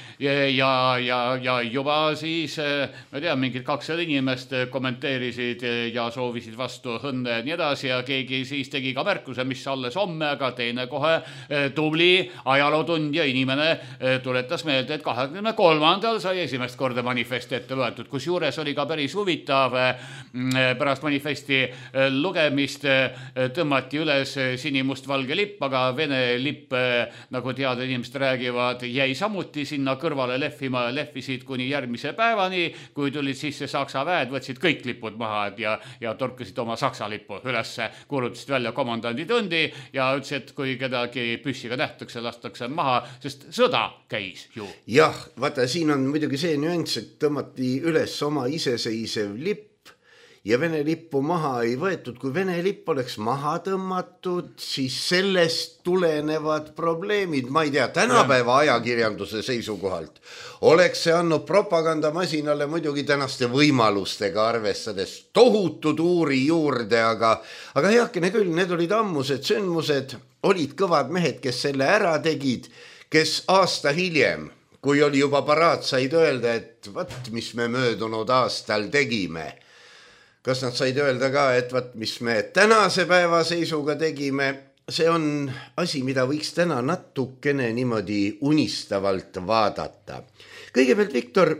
ja juba siis, ma tean, mingid 200 inimest kommenteerisid ja soovisid vastu õnne ja nii edasi ja keegi siis tegi ka märkuse, mis alles homme, aga teine kohe tubli ajalootundja inimene tuletas meelde, et 23. sai esimest korda manifest ette loetud. Kusjuures oli ka päris huvitav, pärast manifesti lugemist tõmmati üles sinimustvalge lipp, aga Vene lipp, nagu teada inimesed räägivad, jäi samuti sinna kõrvale lehvima, lehvisid kuni järgmise päevani, kui tulid sisse Saksa väed, võtsid kõik lipud maha ja torkasid oma Saksa lippu ülesse, kuulutasid välja komandanditundi ja ütles, et kui kedagi püssiga nähtakse, lastakse maha, sest sõda käis ju. Jah, vaata, siin on muidugi see nüanss, et tõmmati üles oma iseseisev lipp ja Vene lippu maha ei võetud. Kui Vene lipp oleks maha tõmmatud, siis sellest tulenevad probleemid. Ma ei tea, tänapäeva ajakirjanduse seisukohalt oleks see andnud propagandamasinale muidugi tänaste võimalustega arvestades tohutu tuuri juurde, aga heakene küll, need olid ammused sündmused, olid kõvad mehed, kes selle ära tegid, kes aasta hiljem, kui oli juba paraat, said öelda, et vaat, mis me möödunud aastal tegime. Kas nad said öelda ka, et vaat, mis me tänase päeva seisuga tegime, see on asi, mida võiks täna natukene niimoodi unistavalt vaadata. Kõigepealt, Viktor,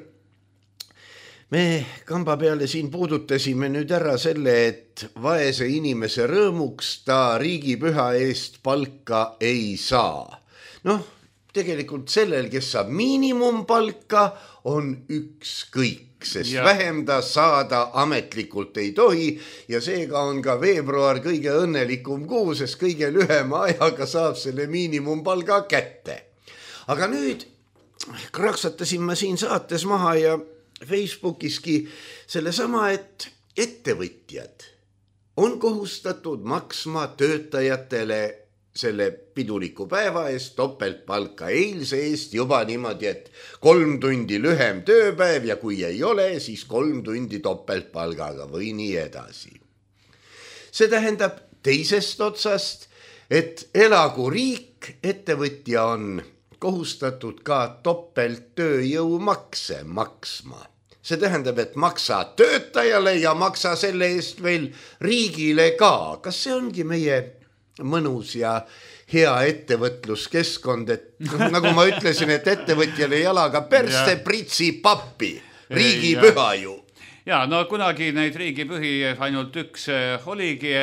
me kamba peale siin puudutasime nüüd ära selle, et vaese inimese rõõmuks ta riigipüha eest palka ei saa. Tegelikult sellel, kes saab miinimumpalka, on ükskõik, sest vähem ta saada ametlikult ei tohi ja seega on ka veebruar kõige õnnelikum kuu, sest kõige lühema ajaga saab selle miinimumpalga kätte. Aga nüüd kraksatasin ma siin saates maha ja Facebookiski selle sama, et ettevõtjad on kohustatud maksma töötajatele selle piduliku päeva eest topeltpalka eilse eest juba niimoodi, et 3 tundi lühem tööpäev ja kui ei ole, siis 3 tundi topeltpalgaga või nii edasi. See tähendab teisest otsast, et elagu riik, ettevõtja on kohustatud ka topelttööjõumakse maksma. See tähendab, et maksa töötajale ja maksa selle eest veel riigile ka. Kas see ongi meie mõnus ja hea ettevõtluskeskkond, et nagu ma ütlesin, et ettevõtjale jalaga perste pritsi pappi, riigipüha ju. Ja, no kunagi neid riigipühi ainult üks oligi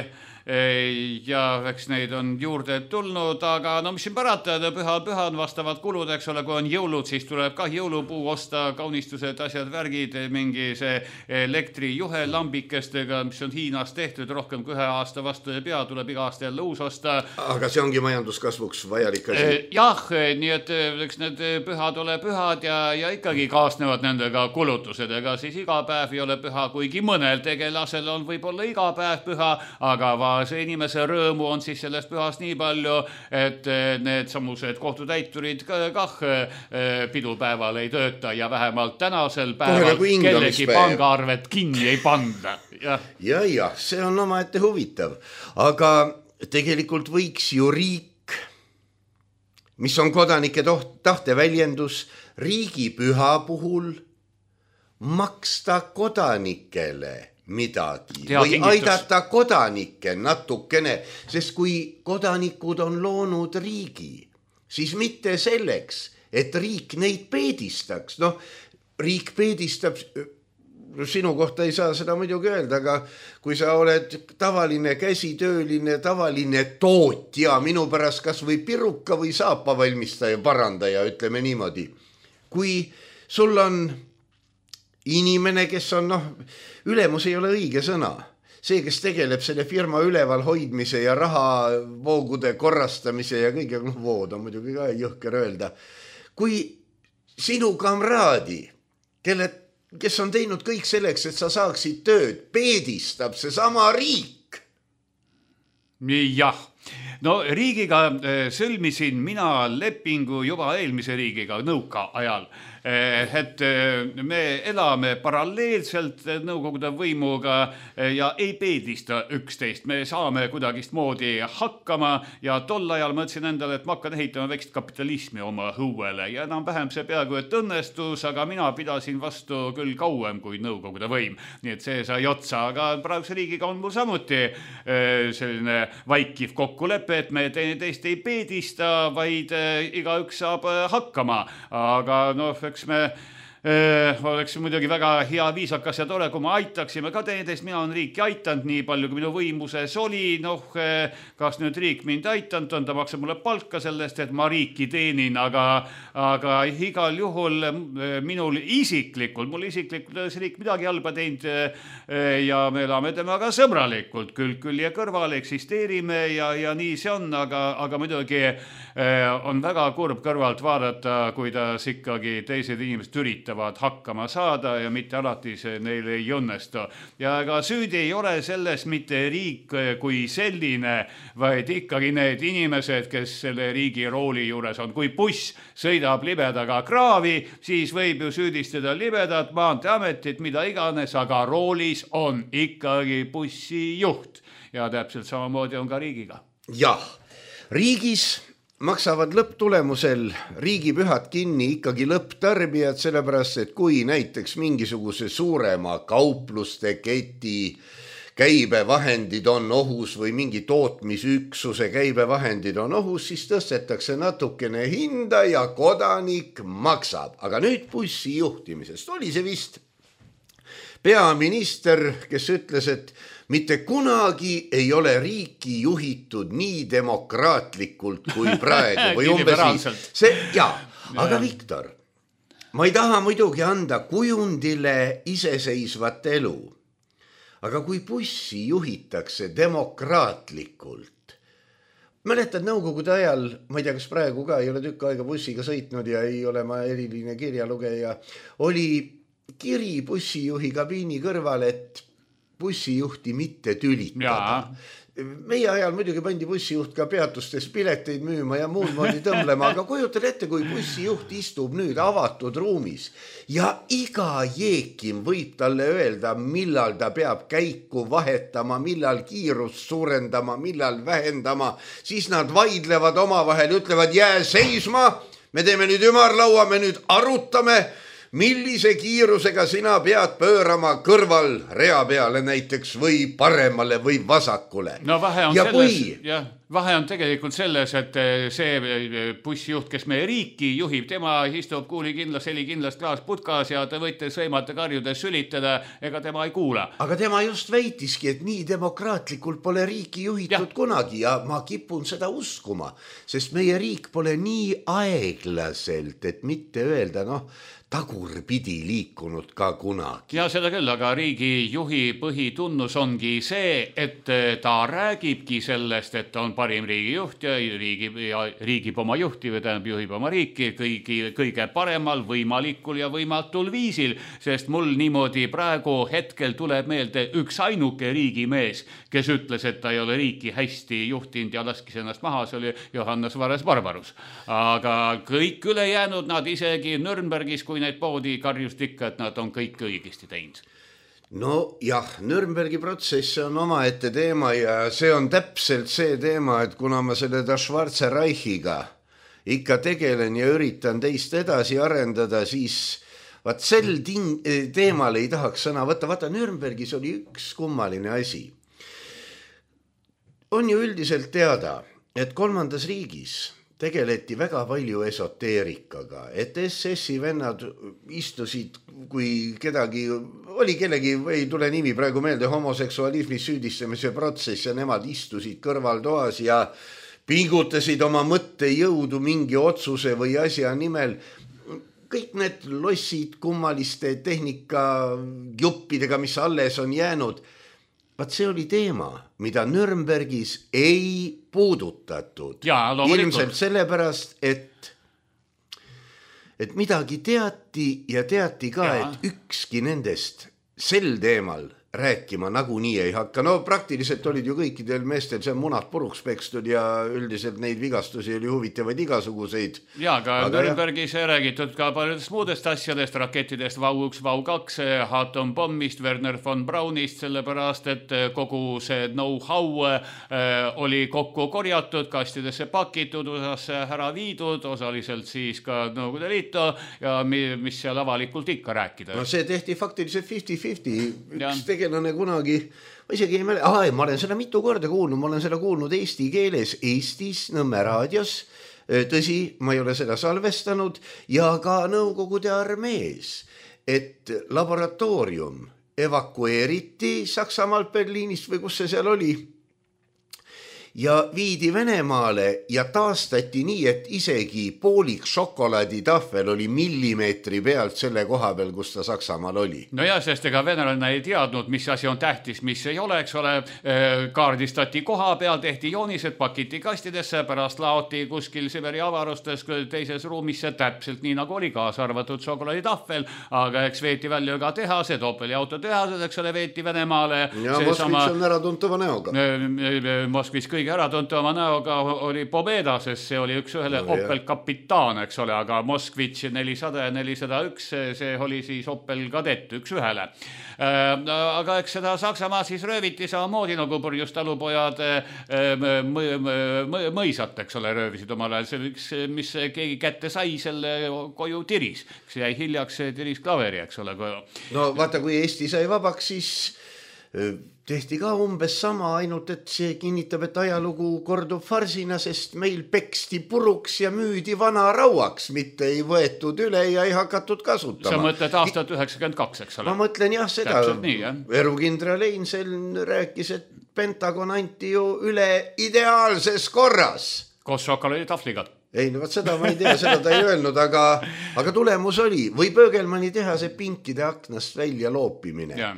ja eks neid on juurde tulnud, aga no mis siin parata, püha on vastavad kulud, eks ole, kui on jõulud, siis tuleb ka jõulupuu osta, kaunistused, asjad, värgid, mingi see elektrijuhe lambikestega, mis on Hiinas tehtud, rohkem kui 1 aasta vastu ei pea, tuleb iga aasta jälle uus osta. Aga see ongi majanduskasvuks vajalik asi. Jah, nii et eks need pühad ole pühad ja ikkagi kaasnevad nendega kulutused, ega siis iga päev ei ole püha, kuigi mõnel tegelasel on võib-olla iga päev püha, aga see inimese rõõmu on siis sellest pühast nii palju, et need samused kohtutäiturid kah pidupäeval ei tööta ja vähemalt tänasel päeval kellegi pangaarvet kinni ei panda. Ja, see on omaette huvitav. Aga tegelikult võiks ju riik, mis on kodanike tahteväljendus, riigipüha puhul maksta kodanikele midagi või aidata kodanikke natukene, sest kui kodanikud on loonud riigi, siis mitte selleks, et riik neid peedistaks. Noh, riik peedistab, sinu kohta ei saa seda muidugi öelda, aga kui sa oled tavaline käsitööline, tavaline tootja, minu pärast kas või piruka või saapavalmistaja, parandaja, ütleme niimoodi. Kui sul on inimene, kes on, ülemus ei ole õige sõna. See, kes tegeleb selle firma üleval hoidmise ja rahavoogude korrastamise ja kõige, vood on muidugi ka jõhker öelda. Kui sinu kamraadi, kes on teinud kõik selleks, et sa saaksid tööd, peedistab see sama riik. Jah. No riigiga sõlmisin mina lepingu juba eelmise riigiga nõuka ajal. Et me elame paralleelselt nõukogude võimuga ja ei peedista üksteist. Me saame kuidagist moodi hakkama ja tol ajal mõtlesin endale, et ma hakkan ehitama väikest kapitalismi oma õuele ja enam-vähem see peaaegu et õnnestus, aga mina pidasin vastu küll kauem kui nõukogude võim. Nii et see sai otsa, aga praeguse riigiga on mul samuti selline vaikiv kokkulepe, et me teist ei peedista, vaid igaüks saab hakkama. Aga eks me oleks muidugi väga hea, viisakas ja tore, kui me aitaksime ka teineteist. Mina olen riiki aitanud nii palju, kui minu võimuses oli. Kas nüüd riik mind aitanud on, ta maksab mulle palka sellest, et ma riiki teenin, aga igal juhul mul isiklikult see riik midagi halba teinud ja me elame temaga sõbralikult, külg ja kõrval eksisteerime ja nii see on, aga muidugi on väga kurb kõrvalt vaadata, kuidas ikkagi teised inimesed üritavad hakkama saada ja mitte alati see neil ei õnnestu. Ja ega süüdi ei ole selles mitte riik kui selline, vaid ikkagi need inimesed, kes selle riigi rooli juures on. Kui buss sõidab libedaga kraavi, siis võib ju süüdistada libedat, maanteeametit, mida iganes, aga roolis on ikkagi bussijuht. Ja täpselt samamoodi on ka riigiga. Jah, riigis maksavad lõpptulemusel riigipühad kinni ikkagi lõpptarbijad, sellepärast, et kui näiteks mingisuguse suurema kaupluste keti käibevahendid on ohus või mingi tootmisüksuse käibevahendid on ohus, siis tõstetakse natukene hinda ja kodanik maksab. Aga nüüd bussi juhtimisest oli see vist peaminister, kes ütles, et mitte kunagi ei ole riiki juhitud nii demokraatlikult kui praegu või umbes see. Aga Viktor, ma ei taha muidugi anda kujundile iseseisvat elu, aga kui bussi juhitakse demokraatlikult, mäletad nõukogude ajal, ma ei tea, kas praegu ka ei ole tükk aega bussiga sõitnud ja ei ole ma eriline kirjalugeja, oli kiri bussijuhi kabiini kõrval, et bussijuhti mitte tülitada. Meie ajal muidugi pandi bussijuht ka peatustes pileteid müüma ja muud moodi tõmblema, aga kujutan ette, kui bussijuht istub nüüd avatud ruumis ja iga jeekim võib talle öelda, millal ta peab käiku vahetama, millal kiirust suurendama, millal vähendama, siis nad vaidlevad omavahel, ütlevad, jää seisma, me teeme nüüd ümarlaua, me nüüd arutame, millise kiirusega sina pead pöörama kõrval rea peale näiteks või paremale või vasakule. No vahe on tegelikult selles, et see bussijuht, kes meie riiki juhib, tema istub kuulikindlas, helikindlas klaasputkas ja te võite sõimata karjudes sülitada, ega tema ei kuula. Aga tema just väitiski, et nii demokraatlikult pole riiki juhitud kunagi ja ma kipun seda uskuma, sest meie riik pole nii aeglaselt, et mitte öelda, tagurpidi liikunud ka kunagi. Ja seda küll, aga riigi juhi põhitunnus ongi see, et ta räägibki sellest, et on parim riigijuht ja riigib oma juhti või tähendab juhib oma riiki kõige paremal võimalikul ja võimatul viisil, sest mul niimoodi praegu hetkel tuleb meelde üks ainuke riigimees, kes ütles, et ta ei ole riiki hästi juhtinud ja laskis ennast maha, see oli Johannes Vares-Barbarus. Aga kõik ülejäänud, nad isegi Nürnbergis, kui neid poodi karjust ikka, et nad on kõik õigesti teinud. No jah, Nürnbergi protsess on omaette teema ja see on täpselt see teema, et kuna ma selle Schwarze Reichiga ikka tegelen ja üritan teist edasi arendada, siis vaat sel teemal ei tahaks sõna võtta. Vaata, Nürnbergis oli üks kummaline asi. On ju üldiselt teada, et kolmandas riigis tegeleti väga palju esoteerikaga, et SS-i vennad istusid, kui kedagi, oli kellegi, ei tule nimi praegu meelde, homoseksualismi süüdistamise protsess ja nemad istusid kõrvaltoas ja pingutasid oma mõttejõudu mingi otsuse või asja nimel. Kõik need lossid kummaliste tehnika juppidega, mis alles on jäänud, vaat see oli teema, mida Nürnbergis ei puudutatud. Ilmselt sellepärast, et midagi teati ja teati ka, et ükski nendest sel teemal rääkima nagunii ei hakka. No praktiliselt olid ju kõikidel meestel see munad puruks pekstud ja üldiselt neid vigastusi oli huvitavaid igasuguseid. Ja, aga Nürnbergis räägitud ka paljudest muudest asjadest, rakettidest Vau-1, Vau-2, atompommist, Werner von Braunist, sellepärast, et kogu see know-how oli kokku korjatud, kastidesse pakitud, osasse ära viidud, osaliselt siis ka Nõukogude Liitu ja mis seal avalikult ikka rääkida. No see tehti faktiliselt 50-50. Üks tegelane kunagi, ma isegi ei mäleta, ma olen seda mitu korda kuulnud, ma olen seda kuulnud eesti keeles Eestis, Nõmme raadios, tõsi, ma ei ole seda salvestanud, ja ka Nõukogude armees, et laboratoorium evakueeriti Saksamaalt, Berliinist või kus see seal oli, ja viidi Venemaale ja taastati nii, et isegi poolik šokolaaditahvel oli millimeetri pealt selle koha peal, kus ta Saksamaal oli. No ja, sest ega venelane ei teadnud, mis asi on tähtis, mis ei ole, eks ole, kaardistati koha peal, tehti joonised, pakiti kastidesse, pärast laoti kuskil Siberi avarustes teises ruumisse täpselt nii nagu oli kaasa arvatud šokolaaditahvel, aga eks veeti välja ka tehased, Opeli autotehased, eks ole, veeti Venemaale. Ja Moskvits on äratuntava näoga. Moskvits kõige äratuntava näoga oli Pobeda, sest see oli üks ühele Opel Kapitaan, eks ole, aga Moskvits 400 ja 401, see oli siis Opel Kadett üks ühele. Aga eks seda Saksamaa siis rööviti samamoodi nagu purjus talupojad mõisat, eks ole, röövisid omal ajal. See, mis keegi kätte sai, selle koju tiris. See jäi hiljaks, see tiris klaveri, eks ole, koju. No vaata, kui Eesti sai vabaks, siis tehti ka umbes sama, ainult et see kinnitab, et ajalugu kordub farsina, sest meil peksti puruks ja müüdi vana rauaks, mitte ei võetud üle ja ei hakatud kasutama. Sa mõtled aastat 92, eks ole? Ma mõtlen jah seda. Nii, jah. Erukindral Einseln rääkis, et Pentagon anti ju üle ideaalses korras. Koos šokolaaditahvliga. Ei, no vaat seda ma ei tea, seda ta ei öelnud, aga tulemus oli. Või Pöögelmanni tehase pinkide aknast välja loopimine. Jah.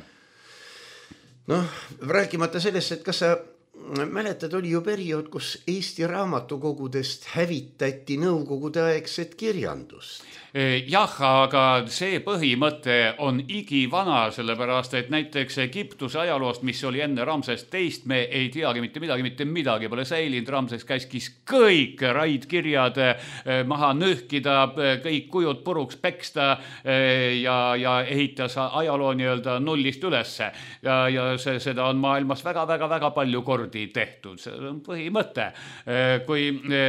Noh, rääkimata sellest, et kas sa mäletad, oli ju periood, kus Eesti raamatukogudest hävitati nõukogude aegset kirjandust. Jah, aga see põhimõte on igivana, sellepärast, et näiteks Egiptuse ajaloost, mis oli enne Ramses teist, me ei teagi mitte midagi pole säilinud. Ramses käskis kõik raidkirjad maha nühkida, kõik kujud puruks peksta ja ehitas ajaloo nii-öelda nullist ülesse. Ja seda on maailmas väga palju kordi tehtud. See on põhimõte. Kui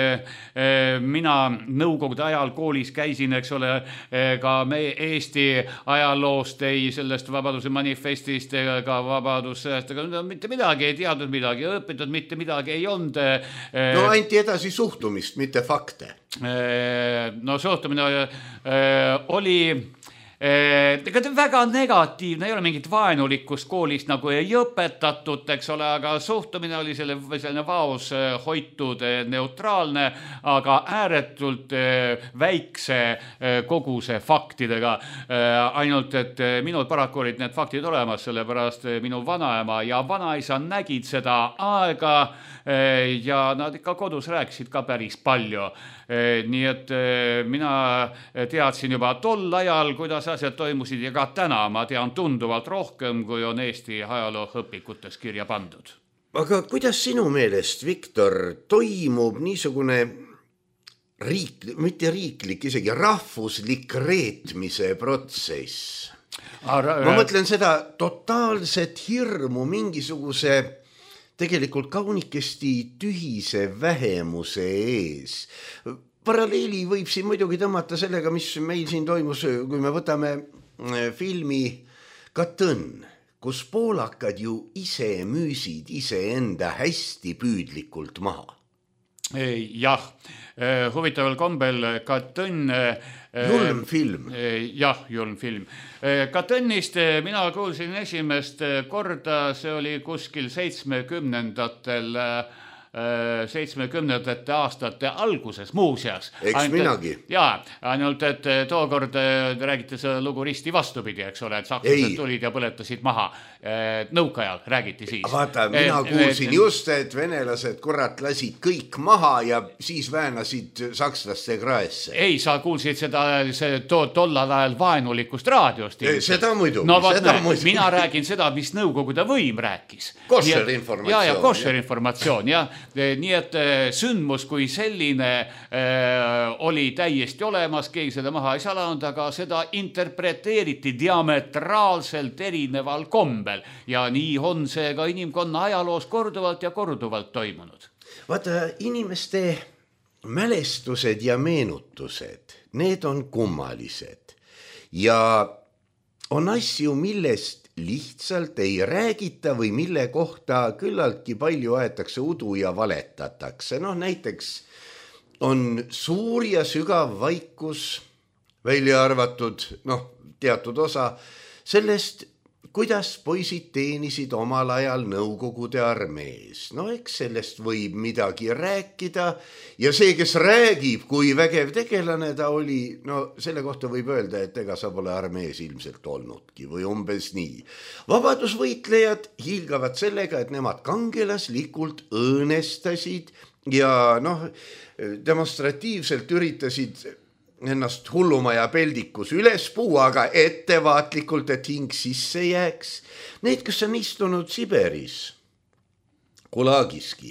mina nõukogude ajal koolis käisin, eks ole, ka meie Eesti ajaloost ei sellest Vabaduse manifestist ega Vabadusest, ega mitte midagi ei teadnud, midagi õpitud, mitte midagi ei olnud. No anti edasi suhtumist, mitte fakte. No suhtumine oli väga negatiivne, ei ole mingit vaenulikkust koolist nagu ei õpetatud, eks ole, aga suhtumine oli selline vaos hoitud neutraalne, aga ääretult väikse koguse faktidega. Ainult, et minul paraku olid need faktid olemas, sellepärast minu vanaema ja vanaisa nägid seda aega ja nad ikka kodus rääkisid ka päris palju. Nii et mina teadsin juba tol ajal, kuidas asjad toimusid ja ka täna ma tean tunduvalt rohkem, kui on Eesti ajalooõpikutes kirja pandud. Aga kuidas sinu meelest, Viktor, toimub niisugune mitte riiklik, isegi rahvuslik reetmise protsess? Ma mõtlen seda totaalset hirmu mingisuguse tegelikult kaunikesti tühise vähemuse ees. Paralleeli võib siin muidugi tõmmata sellega, mis meil siin toimus, kui me võtame filmi Katõnn, kus poolakad ju ise müüsid iseenda hästi püüdlikult maha. Jah, huvitaval kombel Katõnn julm film. Jah, julm film. Katõnnist mina kuulsin esimest korda, see oli kuskil 70-ndatel 70 aastate alguses muuseas. Eks minagi. Jaa, ainult, et tookord räägite seda lugu risti vastupidi, eks ole, et sakslased tulid ja põletasid maha. Nõukaajal räägiti siis. Vaata, mina kuulsin just, et venelased kurat lasid kõik maha ja siis väänasid sakslaste kraesse. Ei, sa kuulsid seda tollal ajal vaenulikust raadiost. Seda muidu. No mina räägin seda, mis Nõukogude võim rääkis. Koššerinformatsioon. Ja koššerinformatsioon, jah. Nii et sündmus kui selline oli täiesti olemas, keegi seda maha ei salanud, aga seda interpreteeriti diametraalselt erineval kombel ja nii on see ka inimkonna ajaloos korduvalt ja korduvalt toimunud. Vaata, inimeste mälestused ja meenutused, need on kummalised ja on asju, millest lihtsalt ei räägita või mille kohta küllaltki palju aetakse udu ja valetatakse. Näiteks on suur ja sügav vaikus, välja arvatud teatud osa sellest, kuidas poisid teenisid omal ajal Nõukogude armees. Eks sellest võib midagi rääkida ja see, kes räägib, kui vägev tegelane ta oli, selle kohta võib öelda, et ega sa pole armees ilmselt olnudki või umbes nii. Vabadusvõitlejad hiilgavad sellega, et nemad kangelaslikult õõnestasid ja demonstratiivselt üritasid ennast hullumaja peldikus üles puua, aga ettevaatlikult, et hing sisse jääks. Need, kes on istunud Siberis, Gulagiski.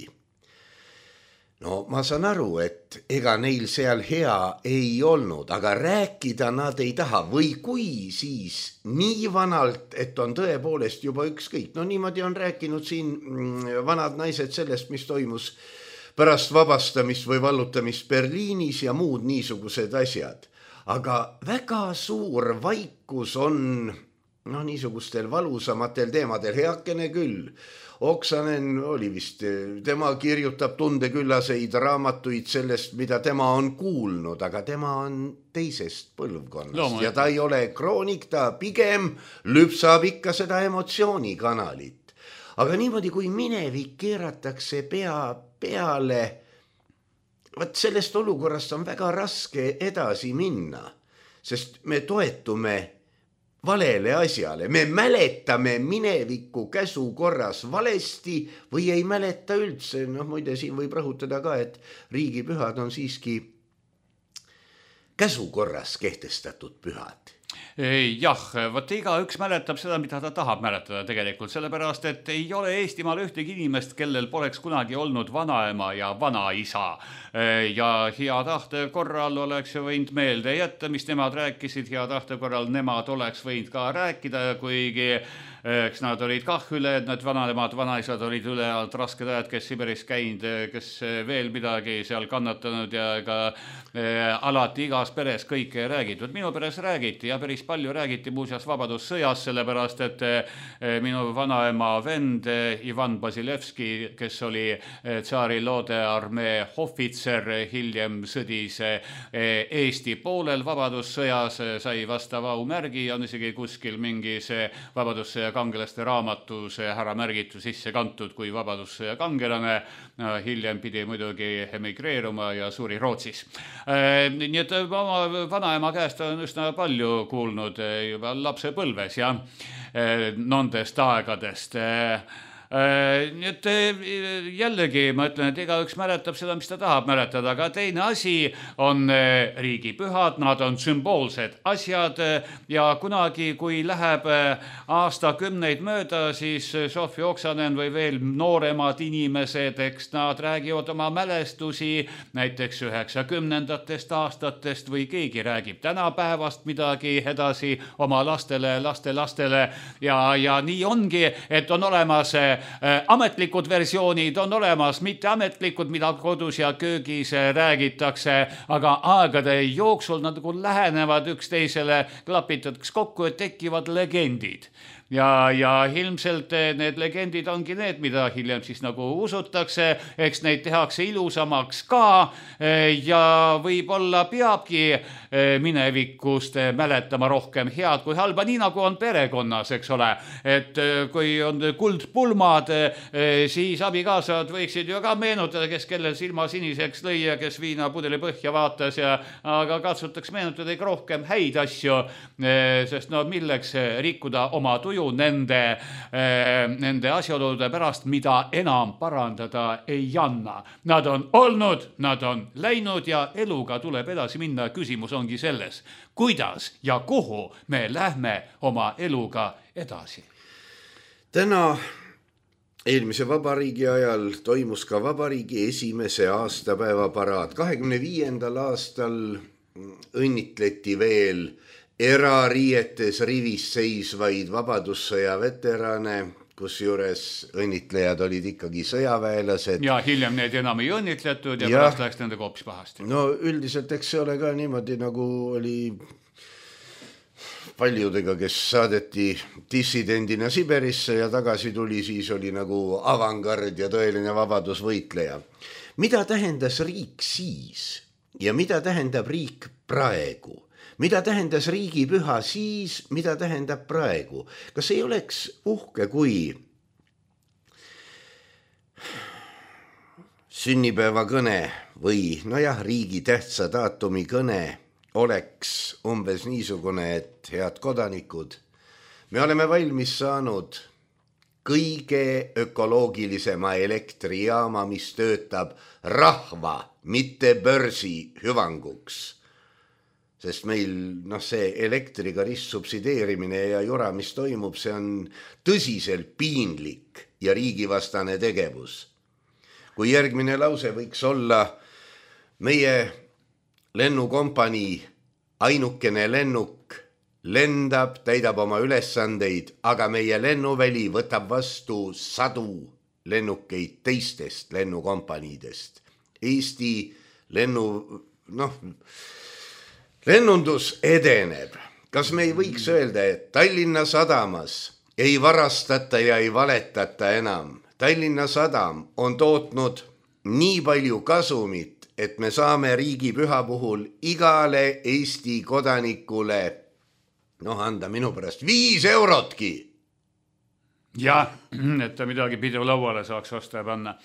Ma saan aru, et ega neil seal hea ei olnud, aga rääkida nad ei taha või kui siis nii vanalt, et on tõepoolest juba ükskõik. Niimoodi on rääkinud siin vanad naised sellest, mis toimus pärast vabastamist või vallutamist Berliinis ja muud niisugused asjad. Aga väga suur vaikus on niisugustel valusamatel teemadel, heakene küll. Oksanen oli vist, tema kirjutab tundeküllaseid raamatuid sellest, mida tema on kuulnud, aga tema on teisest põlvkonnast ja ta ei ole kroonik, ta pigem lüpsab ikka seda emotsioonikanalit. Aga niimoodi, kui minevik keeratakse peale, sellest olukorrast on väga raske edasi minna, sest me toetume valele asjale. Me mäletame mineviku käsu korras valesti või ei mäleta üldse. Muide, siin võib rõhutada ka, et riigipühad on siiski käsu korras kehtestatud pühad. Jah, võt igaüks mäletab seda, mida ta tahab mäletada tegelikult, sellepärast, et ei ole Eestimaal ühtegi inimest, kellel poleks kunagi olnud vanaema ja vanaisa. Ja hea tahte korral oleks ju võinud meelde jätta, mis nemad rääkisid, hea tahte korral nemad oleks võinud ka rääkida, kuigi eks nad olid kah üle, et need vananemad, vanaisad olid üle alt rasked ajad, kes Siberis käinud, kes veel midagi seal kannatanud ja ega alati igas peres kõike ei räägitud. Minu peres räägiti ja päris palju räägiti muuseas vabadussõjas, sellepärast, et minu vanaema vend Ivan Basilevski, kes oli tsaari loodearmee ohvitser, hiljem sõdis Eesti poolel vabadussõjas, sai vastava aumärgi ja on isegi kuskil mingis vabadussõja kangelaste raamatus ära märgitud sisse kantud kui vabadussõja kangelane. Hiljem pidi muidugi emigreeruma ja suri Rootsis. Nii et oma vanaema käest on üsna palju kuulnud juba lapsepõlves ja nendest aegadest. Nii et jällegi ma ütlen, et igaüks mäletab seda, mis ta tahab mäletada, aga teine asi on riigipühad, nad on sümboolsed asjad ja kunagi, kui läheb aastakümneid mööda, siis Sofi Oksanen või veel nooremad inimesed, eks nad räägivad oma mälestusi näiteks 90-ndatest aastatest või keegi räägib tänapäevast midagi edasi oma lastele, lastelastele ja nii ongi, et on olemas ametlikud versioonid, on olemas mitteametlikud, mida kodus ja köögis räägitakse, aga aegade jooksul nad lähenevad üksteisele, klapitatakse kokku, et tekivad legendid. ja ilmselt need legendid ongi need, mida hiljem siis nagu usutakse, eks neid tehakse ilusamaks ka ja võib-olla peabki minevikust mäletama rohkem head kui halba, nii nagu on perekonnas, eks ole, et kui on kuldpulmad, siis abikaasad võiksid ju ka meenutada, kes kellel silma siniseks lõi ja kes viinapudeli põhja vaatas aga katsutaks meenutada ikka rohkem häid asju, sest no milleks rikkuda oma tuju nende asjaolude pärast, mida enam parandada ei anna. Nad on olnud, nad on läinud ja eluga tuleb edasi minna. Küsimus ongi selles, kuidas ja kuhu me lähme oma eluga edasi. Täna eelmise vabariigi ajal toimus ka vabariigi esimese aastapäeva paraad. 25. aastal õnnitleti veel erariietes rivis seisvaid vabadussõja veterane, kusjuures õnnitlejad olid ikkagi sõjaväelased. Ja hiljem need enam ei õnnitletud ja pärast läks nende hoopis pahasti. No üldiselt eks see ole ka niimoodi, nagu oli paljudega, kes saadeti dissidendina Siberisse ja tagasi tuli, siis oli nagu avangard ja tõeline vabadusvõitleja. Mida tähendas riik siis ja mida tähendab riik praegu? Mida tähendas riigipüha siis, mida tähendab praegu? Kas ei oleks uhke, kui sünnipäeva kõne või riigi tähtsa daatumi kõne oleks umbes niisugune, et head kodanikud, me oleme valmis saanud kõige ökoloogilisema elektrijaama, mis töötab rahva, mitte börsi hüvanguks. Sest meil see elektriga ristsubsideerimine ja jura, mis toimub, see on tõsiselt piinlik ja riigivastane tegevus. Kui järgmine lause võiks olla meie lennukompanii ainukene lennuk lendab, täidab oma ülesandeid, aga meie lennuväli võtab vastu sadu lennukeid teistest lennukompaniidest. Eesti lennundus edeneb. Kas me ei võiks öelda, et Tallinna sadamas ei varastata ja ei valetata enam? Tallinna sadam on tootnud nii palju kasumit, et me saame riigipüha puhul igale Eesti kodanikule anda minu pärast 5 eurotki. Jah, et ta midagi pidulauale saaks osta ja panna.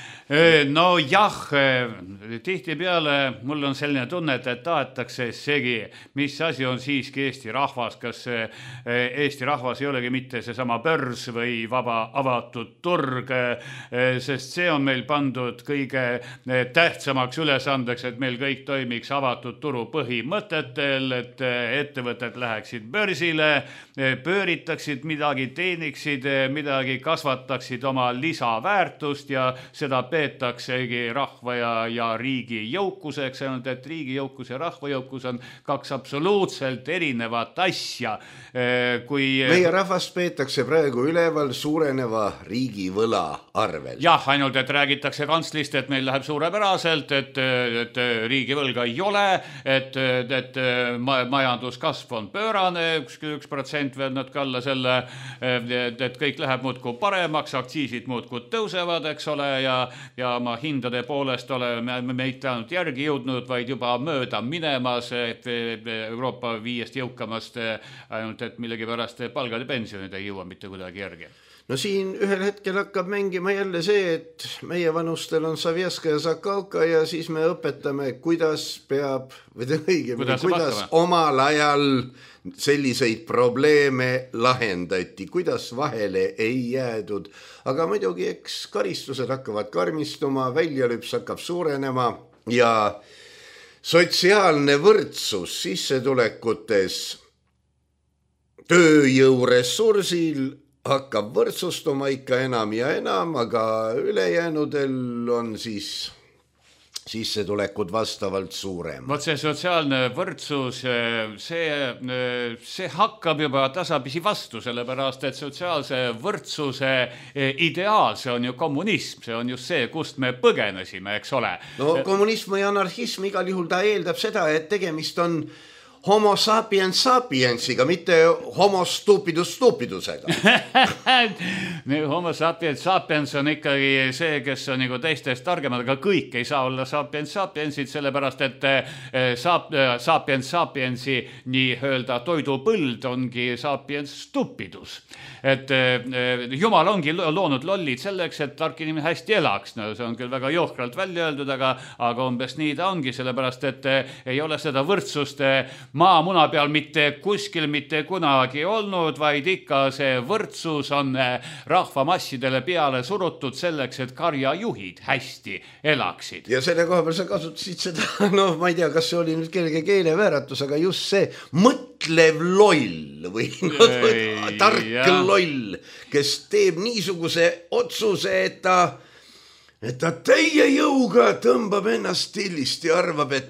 No jah, tihtipeale mul on selline tunne, et tahetakse segi, mis asi on siiski Eesti rahvas, kas Eesti rahvas ei olegi mitte seesama börs või vaba avatud turg, sest see on meil pandud kõige tähtsamaks ülesandeks, et meil kõik toimiks avatud turu põhimõtetel, et ettevõtted läheksid börsile, pööritaksid midagi, teeniksid midagi, kasvataksid oma lisaväärtust ja seda peetaksegi rahva ja riigi jõukuseks, ainult et riigi jõukus ja rahva jõukus on 2 absoluutselt erinevat asja. Meie rahvast peetakse praegu üleval suureneva riigivõla arvel. Jah, ainult et räägitakse kantslist, et meil läheb suurepäraselt, et riigivõlga ei ole, et majanduskasv on pöörane, 1% veel natuke alla selle, et kõik läheb muudkui paremaks, aktsiisid muudkui tõusevad, eks ole, ja oma hindade poolest oleme meid ainult järgi jõudnud, vaid juba mööda minemas Euroopa 5 jõukamast, ainult et millegipärast palgad ja pensionid ei jõua mitte kuidagi järgi. No siin ühel hetkel hakkab mängima jälle see, et meie vanustel on Savjeska ja Zakauka ja siis me õpetame, kuidas peab, kuidas omal ajal selliseid probleeme lahendati, kuidas vahele ei jäädud. Aga muidugi eks karistused hakkavad karmistuma, väljalüps hakkab suurenema ja sotsiaalne võrdsus sissetulekutes tööjõuressursil hakkab võrdsustuma ikka enam ja enam, aga ülejäänudel on siis sissetulekud vastavalt suurem. Vot see sotsiaalne võrdsus, see hakkab juba tasapisi vastu, sellepärast, et sotsiaalse võrdsuse ideaal, see on ju kommunism, see on just see, kust me põgenesime, eks ole. No kommunism või anarhism igal juhul ta eeldab seda, et tegemist on homo sapiens sapiensiga, mitte homo stupidusega. Homo sapiens sapiens on ikkagi see, kes on nagu teistest targemad, aga kõik ei saa olla sapiens sapiensid, sellepärast et sapiens sapiensi nii-öelda toidupõld ongi sapiens stupidus. Et Jumal ongi loonud lollid selleks, et tark inimene hästi elaks. No, see on küll väga johkralt välja öeldud, aga umbes nii ta ongi, sellepärast et ei ole seda võrdsust maamuna peal mitte kuskil mitte kunagi olnud, vaid ikka see võrdsus on rahvamassidele peale surutud selleks, et karjajuhid hästi elaksid. Ja selle koha peal sa kasutasid seda, ma ei tea, kas see oli nüüd kellegi keelevääratus, aga just see mõtlev loll või tark loll, kes teeb niisuguse otsuse, et ta teie jõuga tõmbab ennast stillist ja arvab, et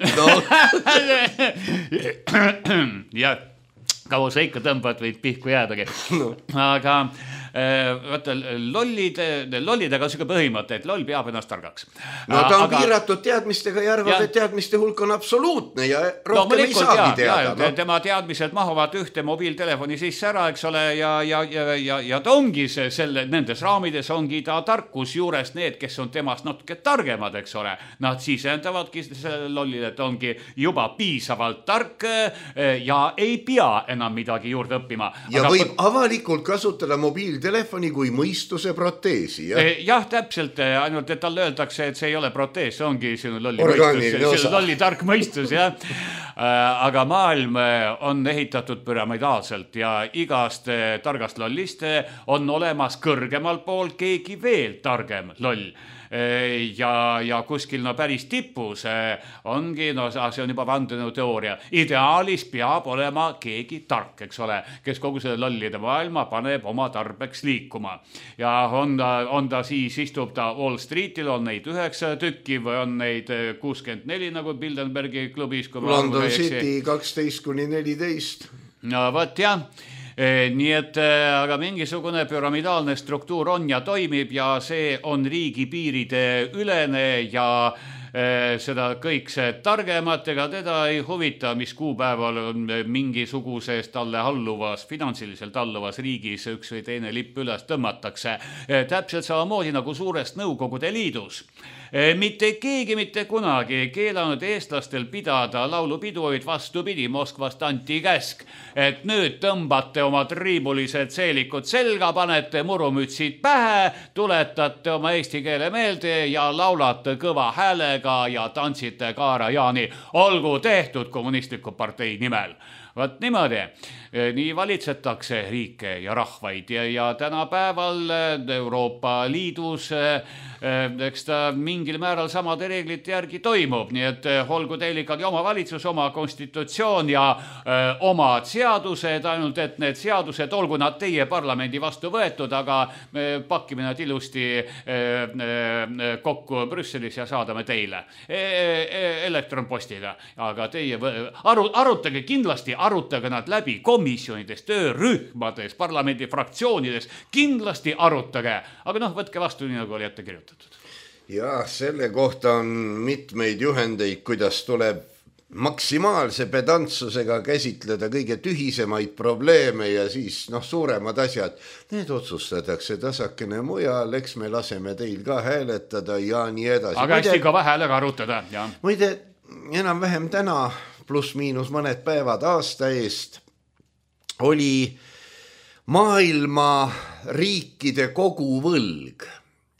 jah, kaua sa ikka tõmbad, võid pihku jäädagi. Aga vaata, lollidega on selline põhimõte, et loll peab ennast targaks. No ta on piiratud teadmistega ja arvab, et teadmiste hulk on absoluutne ja rohkem ei saagi teada. Tema teadmised mahuvad ühte mobiiltelefoni sisse ära, eks ole, ja ta ongi nendes raamides ongi ta tarkus juures need, kes on temast natuke targemad, eks ole. Nad sisendavadki selle lollile, et ongi juba piisavalt tark ja ei pea enam midagi juurde õppima. Ja võib avalikult kasutada mobiiltelefoni kui mõistuse proteesi. Jah, täpselt, ainult et talle öeldakse, et see ei ole protees, see ongi sinu lolli tark mõistus, jah. Aga maailm on ehitatud püramiidaalselt ja igast targast lollist on olemas kõrgemal pool keegi veel targem loll. Ja kuskil päris tipus ongi, see on juba vandenõuteooria. Ideaalis peab olema keegi tark, eks ole, kes kogu selle lollide maailma paneb oma tarbeks liikuma. Ja on ta siis, istub ta Wall Streetil, on neid 9 tükki või on neid 64 nagu Bilderbergi klubis. London City 12-14. No võt jah. Nii et aga mingisugune püramidaalne struktuur on ja toimib ja see on riigipiiride ülene ja seda kõik see targemat, ega teda ei huvita, mis kuupäeval on mingisuguses talle alluvas, finantsiliselt alluvas riigis üks või teine lipp üles tõmmatakse. Täpselt samamoodi nagu suurest Nõukogude Liidus. Mitte keegi mitte kunagi keelanud eestlastel pidada laulupiduid, vastupidi, Moskvast anti käsk, et nüüd tõmbate oma triibulised seelikud selga, panete murumütsid pähe, tuletate oma eesti keele meelde ja laulate kõva häälega ja tantsite Kaara Jaani. Olgu tehtud kommunistliku partei nimel. Vaat niimoodi, nii valitsetakse riike ja rahvaid ja tänapäeval Euroopa Liidus eks ta mingil määral samade reeglite järgi toimub, nii et olgu teil ikkagi oma valitsus, oma konstitutsioon ja omad seadused, ainult et need seadused, olgu nad teie parlamendi vastu võetud, aga me pakkime nad ilusti kokku Brüsselis ja saadame teile elektronpostiga, aga teie arutage kindlasti, arutage nad läbi komisjonides, töörühmades, parlamendi fraktsioonides, kindlasti arutage, aga võtke vastu nii, nagu oli ette kirjutatud. Ja selle kohta on mitmeid juhendeid, kuidas tuleb maksimaalse pedantsusega käsitleda kõige tühisemaid probleeme ja siis suuremad asjad. Need otsustatakse tasakene mujal, eks me laseme teil ka hääletada ja nii edasi. Aga hästi ka häälega arutada. Muide, enam-vähem täna pluss-miinus mõned päevad aasta eest oli maailma riikide koguvõlg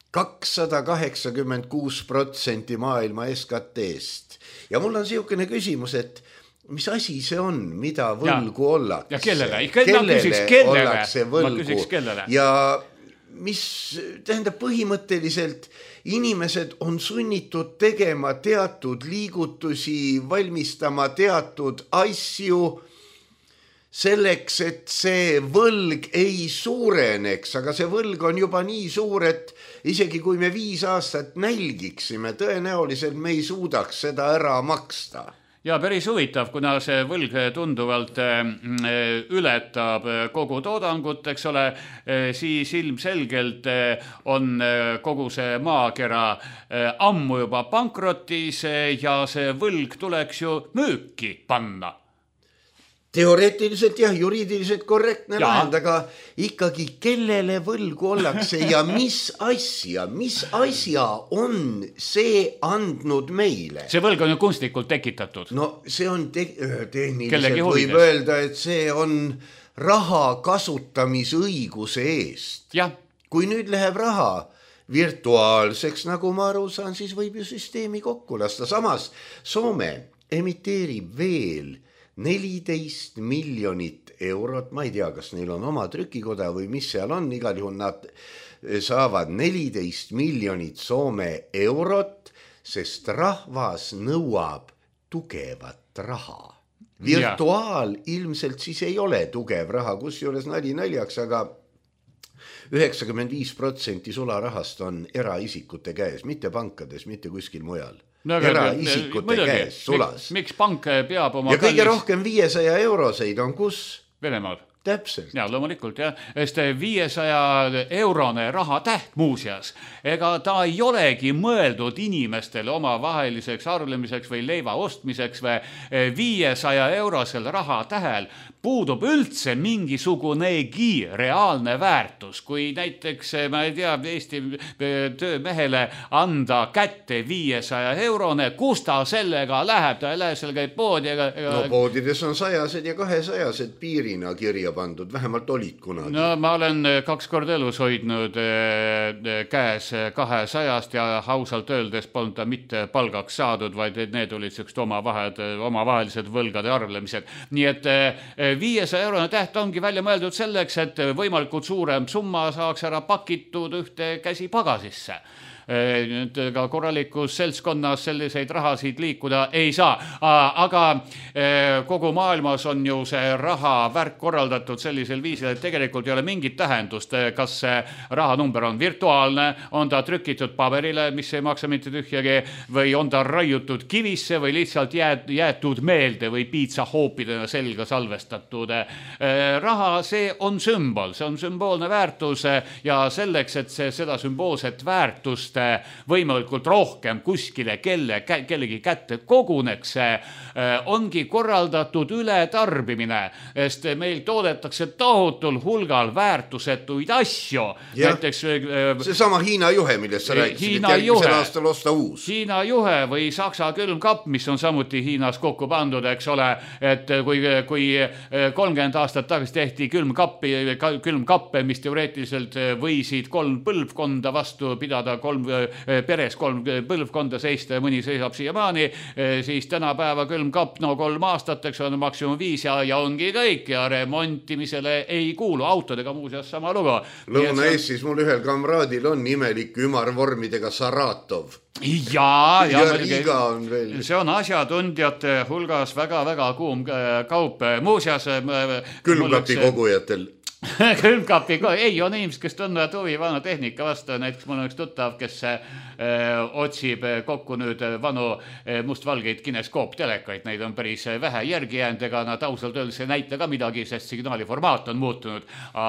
286% maailma SKT-st. Ja mul on siukene küsimus, et mis asi see on, mida võlgu ollakse? Ja kellele? Ollakse võlgu. Ja mis tähendab põhimõtteliselt, inimesed on sunnitud tegema teatud liigutusi, valmistama teatud asju, selleks, et see võlg ei suureneks, aga see võlg on juba nii suur, et isegi kui me 5 aastat nälgiksime, tõenäoliselt me ei suudaks seda ära maksta. Ja päris huvitav, kuna see võlg tunduvalt ületab kogu toodangut, eks ole, siis ilmselgelt on kogu see maakera ammu juba pankrotis ja see võlg tuleks ju müüki panna. Teoreetiliselt jah, juriidiliselt korrektne lahend, aga ikkagi kellele võlgu ollakse ja mis asja on see andnud meile? See võlg on ju kunstlikult tekitatud. No see on tehniliselt võib öelda, et see on raha kasutamisõiguse eest. Ja. Kui nüüd läheb raha virtuaalseks, nagu ma aru saan, siis võib ju süsteemi kokku lasta. Samas Soome emiteerib veel 14 miljonit eurot, ma ei tea, kas neil on oma trükikoda või mis seal on, igal juhul nad saavad 14 miljonit Soome eurot, sest rahvas nõuab tugevat raha. Virtuaal ilmselt siis ei ole tugev raha, kusjuures nali naljaks, aga 95% sularahast on eraisikute käes, mitte pankades, mitte kuskil mujal. Eraisikute käes sulas. Miks pank peab oma ja kõige rohkem 500 euroseid on kus? Venemaal. Täpselt. Ja loomulikult, jah. Sest 500 eurone rahatäht muuseas, ega ta ei olegi mõeldud inimestele omavaheliseks arvlemiseks või leiva ostmiseks või 500 eurosel rahatähel puudub üldse mingisugunegi reaalne väärtus. Kui näiteks, ma ei tea, Eesti töömehele anda kätte 500 eurone, kus ta sellega läheb? Ta ei lähe, seal käib poodi. No poodides on 100 ja 200 piirina kirja pandud, vähemalt olid kunagi. No ma olen 2 korda elus hoidnud käes 200 ja ausalt öeldes polnud ta mitte palgaks saadud, vaid need olid sellised omavahelised võlgade arvlemised. Nii et 500 eurone täht ongi välja mõeldud selleks, et võimalikult suurem summa saaks ära pakitud ühte käsi pagasisse. Ka korralikus seltskonnas selliseid rahasid liikuda ei saa. Aga kogu maailmas on ju see raha värk korraldatud sellisel viisil, et tegelikult ei ole mingit tähendust, kas see rahanumber on virtuaalne, on ta trükitud paberile, mis ei maksa mitte tühjagi, või on ta raiutud kivisse või lihtsalt jäetud meelde või piitsahoopidena selga salvestatud. Raha, see on sümbol, see on sümboolne väärtus ja selleks, et seda sümboolset väärtust võimalikult rohkem kuskile kellegi kätte koguneks, ongi korraldatud ületarbimine, sest meil toodetakse tohutul hulgal väärtusetuid asju. Näiteks, seesama Hiina juhe, millest sa rääkisid, et järgmisel aastal osta uus. Hiina juhe või Saksa külmkapp, mis on samuti Hiinas kokku pandud, eks ole, et kui 30 aastat tagasi tehti külmkappe, mis teoreetiliselt võisid 3 põlvkonda vastu pidada, peres 3 põlvkonda seista ja mõni seisab siiamaani, siis tänapäeva külmkapp 3 aastateks on maksimum 5 ja ongi kõik ja remontimisele ei kuulu. Autodega muuseas sama lugu. Lõuna-Eestis mul ühel kamraadil on imelik ümarvormidega Saratov. Ja Riiga on veel. See on asjatundjate hulgas väga-väga kuum kaup. Muuseas külmkapi kogujatel. Külmkapi, ei on inimesed, kes tunnevad huvi vana tehnika vastu, näiteks mul on üks tuttav, kes otsib kokku nüüd vanu mustvalgeid kineskooptelekaid, neid on päris vähe järgi jäänud, ega nad ausalt öeldes ei näita ka midagi, sest signaaliformaat on muutunud,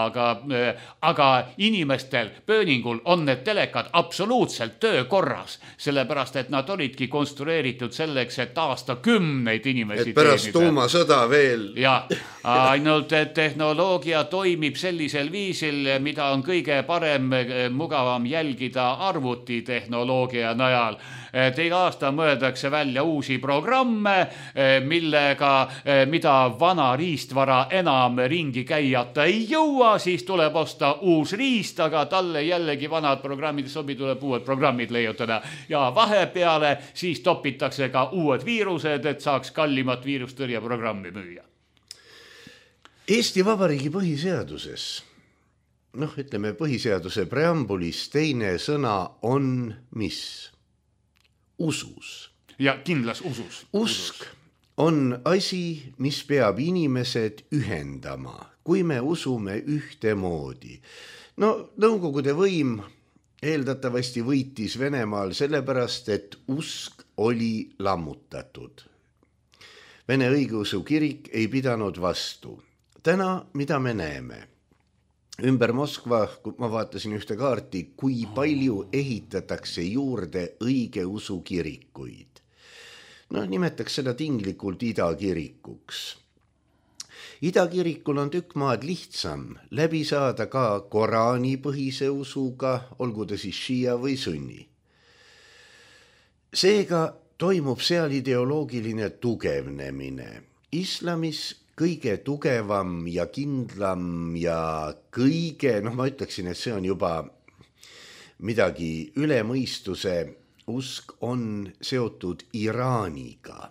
aga inimestel pööningul on need telekad absoluutselt töökorras, sellepärast, et nad olidki konstrueeritud selleks, et aastakümneid inimesi et pärast tuumasõda veel. Ja, ainult et tehnoloogia toimib sellisel viisil, mida on kõige parem, mugavam jälgida arvutitehnoloogia najal. Et iga aasta mõeldakse välja uusi programme, mida vana riistvara enam ringi käiata ei jõua, siis tuleb osta uus riist, aga talle jällegi vanad programmid sobi, tuleb uued programmid leiutada. Ja vahepeale siis topitakse ka uued viirused, et saaks kallimat viirustõrjeprogrammi müüa. Eesti Vabariigi põhiseaduses, ütleme põhiseaduse preambulis teine sõna on mis? Usus. Ja kindlas usus. Usk on asi, mis peab inimesed ühendama, kui me usume ühtemoodi. Nõukogude võim eeldatavasti võitis Venemaal sellepärast, et usk oli lammutatud. Vene õigeusu kirik ei pidanud vastu. Täna, mida me näeme? Ümber Moskva, kui ma vaatasin ühte kaarti, kui palju ehitatakse juurde õigeusu kirikuid. Nimetaks seda tinglikult idakirikuks. Idakirikul on tükk maad lihtsam läbi saada ka Koraani põhise usuga, olgu ta siis šiia või sunni. Seega toimub seal ideoloogiline tugevnemine. Islamis kõige tugevam ja kindlam ja kõige, ma ütleksin, et see on juba midagi üle mõistuse, usk on seotud Iraaniga.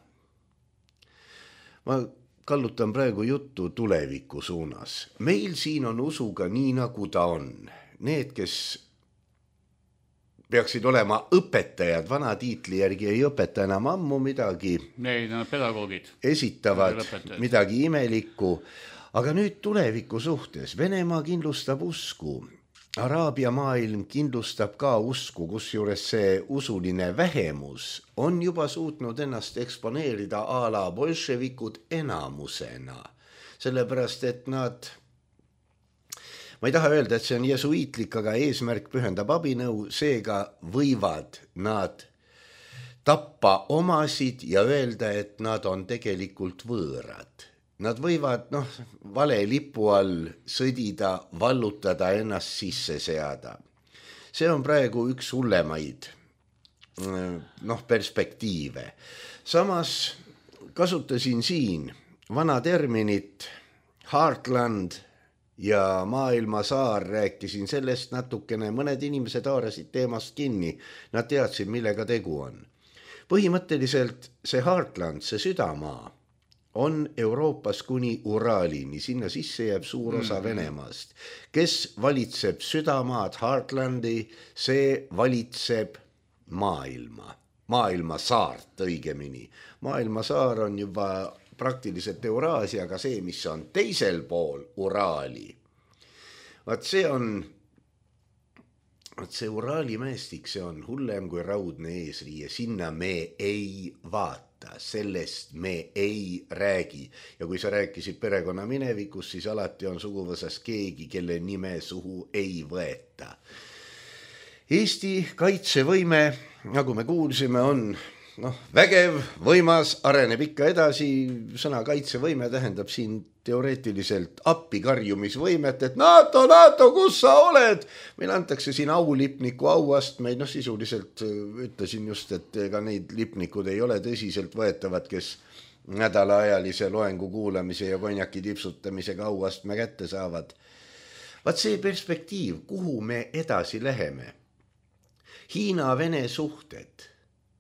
Ma kallutan praegu juttu tuleviku suunas. Meil siin on usuga nii, nagu ta on. Need, kes peaksid olema õpetajad, vana tiitli järgi ei õpeta enam ammu midagi. Neid on pedagoogid. Esitavad midagi imelikku. Aga nüüd tuleviku suhtes. Venemaa kindlustab usku. Araabia maailm kindlustab ka usku, kus juures see usuline vähemus on juba suutnud ennast eksponeerida a la bolševikud enamusena. Sellepärast, et nad, ma ei taha öelda, et see on jesuiitlik, aga eesmärk pühendab abinõu, seega võivad nad tappa omasid ja öelda, et nad on tegelikult võõrad. Nad võivad vale lipu all sõdida, vallutada, ennast sisse seada. See on praegu üks hullemaid perspektiive. Samas kasutasin siin vana terminit Heartland ja maailmasaar, rääkisin sellest natukene, mõned inimesed haarasid teemast kinni, nad teadsid, millega tegu on. Põhimõtteliselt see Heartland, see südamaa, on Euroopas kuni Uraalini, sinna sisse jääb suur osa Venemaast. Kes valitseb südamaad, Heartlandi, see valitseb maailma saart õigemini. Maailmasaar on juba praktiliselt Euraasia, aga see, mis on teisel pool Uraali. See Uraali mäestik, see on hullem kui raudne eesriie, sinna me ei vaata. Sellest me ei räägi. Ja kui sa rääkisid perekonna minevikus, siis alati on suguvõsas keegi, kelle nime suhu ei võeta. Eesti kaitsevõime, nagu me kuulsime, on vägev, võimas, areneb ikka edasi. Sõna kaitsevõime tähendab siin teoreetiliselt appikarjumisvõimet, et NATO, kus sa oled? Meil antakse siin aulipniku auastmeid, sisuliselt ütlesin just, et ega neid lipnikud ei ole tõsiselt võetavad, kes nädalaajalise loengu kuulamise ja konjaki tipsutamisega auastme kätte saavad. Vaat see perspektiiv, kuhu me edasi läheme. Hiina-Vene suhted.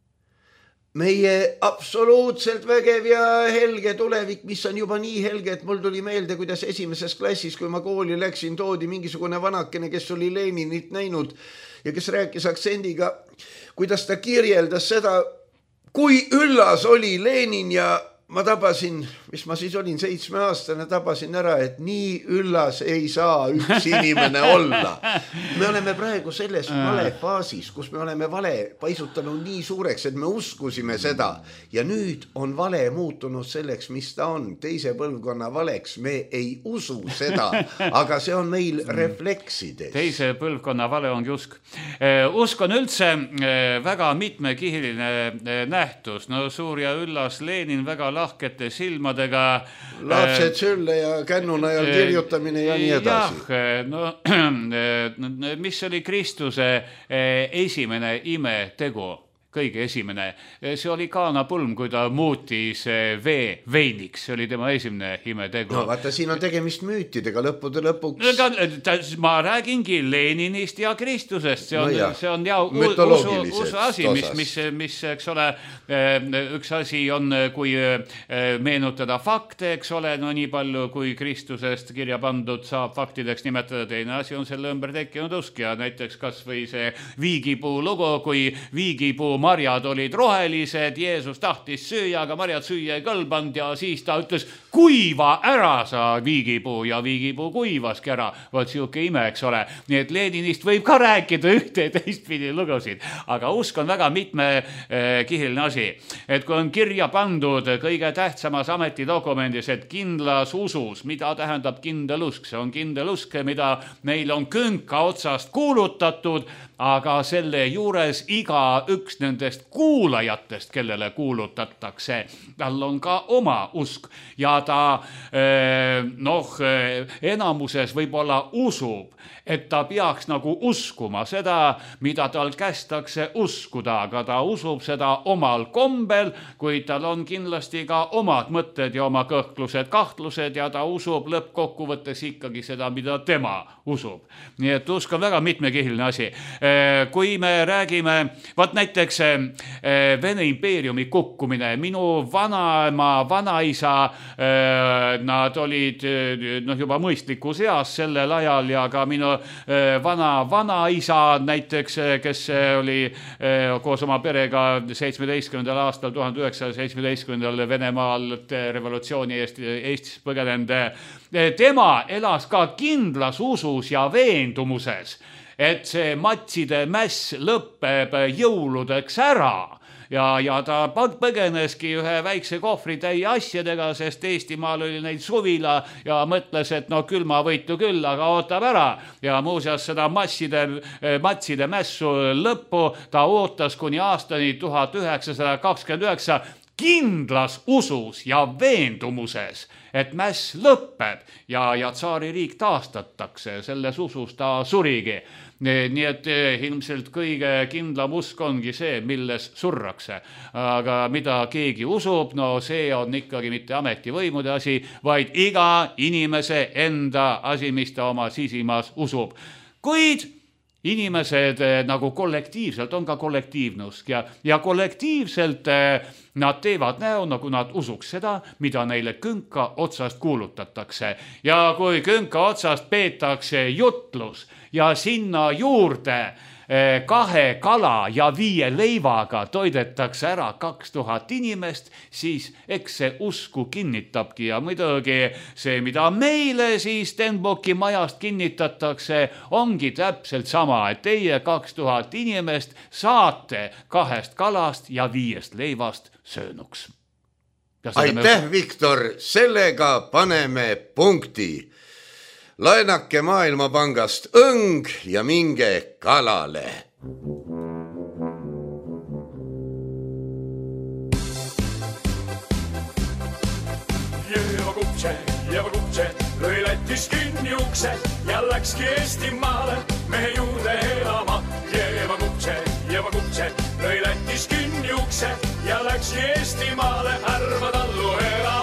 Meie absoluutselt vägev ja helge tulevik, mis on juba nii helge, et mul tuli meelde, kuidas esimeses klassis, kui ma kooli läksin, toodi mingisugune vanakene, kes oli Leninit näinud ja kes rääkis aktsendiga, kuidas ta kirjeldas seda, kui üllas oli Lenin ja ma tabasin, mis ma siis olin 7-aastane, tabasin ära, et nii üllas ei saa üks inimene olla. Me oleme praegu selles vale faasis, kus me oleme vale paisutanud nii suureks, et me uskusime seda ja nüüd on vale muutunud selleks, mis ta on. Teise põlvkonna valeks me ei usu seda, aga see on meil refleksides. Teise põlvkonna vale ongi usk. Usk on üldse väga mitmekihiline nähtus. Suur ja üllas Lenin väga lahkete silmadega. Lapsed sülle ja kännunajal kirjutamine ja nii edasi. Mis oli Kristuse esimene imetegu? Kõige esimene. See oli kaanapulm, kui ta muutis vee veiniks. See oli tema esimene imetegu. Vaata, siin on tegemist müütidega lõppude lõpuks. Ma räägingi Leninist ja Kristusest. See on usu asi, mis, eks ole, üks asi on, kui meenutada fakte, eks ole, nii palju, kui Kristusest kirja pandud saab faktideks nimetada. Teine asi on selle ümber tekkinud usk ja näiteks kas või see viigipuu lugu, kui viigipuu marjad olid rohelised, Jeesus tahtis süüa, aga marjad süüa ei kõlbanud ja siis ta ütles, kuiva ära sa viigipuu ja viigipuu kuivaski ära. Vaat siuke ime, eks ole. Nii et Leninist võib ka rääkida ühte ja teistpidi lugusid, aga usk on väga mitmekihiline asi. Et kui on kirja pandud kõige tähtsamas ametidokumendis, et kindlas usus, mida tähendab kindel usk, see on kindel usk, mida meil on künka otsast kuulutatud, aga selle juures iga üks nende nendest kuulajatest, kellele kuulutatakse, tal on ka oma usk ja ta enamuses võib-olla usub, et ta peaks nagu uskuma seda, mida tal kästakse uskuda, aga ta usub seda omal kombel, kuid tal on kindlasti ka omad mõtted ja oma kõhklused, kahtlused ja ta usub lõppkokkuvõttes ikkagi seda, mida tema usub. Nii et usk on väga mitmekihiline asi. Kui me räägime, vaat näiteks Vene impeeriumi kukkumine, minu vanaisa, nad olid juba mõistlikus eas sellel ajal ja ka minu vanaisa näiteks, kes oli koos oma perega 17. aastal 1917. Venemaal revolutsiooni eest Eestis põgenenud. Tema elas ka kindlas usus ja veendumuses, et see matside mäss lõpeb jõuludeks ära. Ja ta põgeneski ühe väikse kohvritäie asjadega, sest Eestimaal oli neid suvila ja mõtles, et külmavõitu küll, aga ootab ära. Ja muuseas seda matside mässu lõppu ta ootas kuni aastani 1929 kindlas usus ja veendumuses, et mäss lõpeb ja tsaaririik taastatakse. Selles usus ta surigi. Nii et ilmselt kõige kindlam usk ongi see, milles surrakse. Aga mida keegi usub, see on ikkagi mitte ametivõimude asi, vaid iga inimese enda asi, mis ta oma sisimas usub. Kuid inimesed nagu kollektiivselt on ka kollektiivnusk ja kollektiivselt nad teevad näo, nagu nad usuks seda, mida neile künka otsast kuulutatakse. Ja kui künka otsast peetakse jutlus ja sinna juurde 2 kala ja 5 leivaga toidetakse ära 2000 inimest, siis eks see usku kinnitabki ja muidugi see, mida meile siis Stenbocki majast kinnitatakse, ongi täpselt sama, et teie 2000 inimest saate 2 kalast ja 5 leivast söönuks. Aitäh, Viktor, sellega paneme punkti. Laenake Maailmapangast õng ja minge kalale. Jeva kupse, lõi Lätis kinni ukse ja läkski Eestimaale mehe juurde elama. Jeva kupse, lõi Lätis kinni ukse ja läkski Eestimaale härva tallu elama.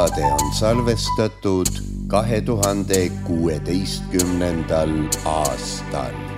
saade on salvestatud 2016. aastal.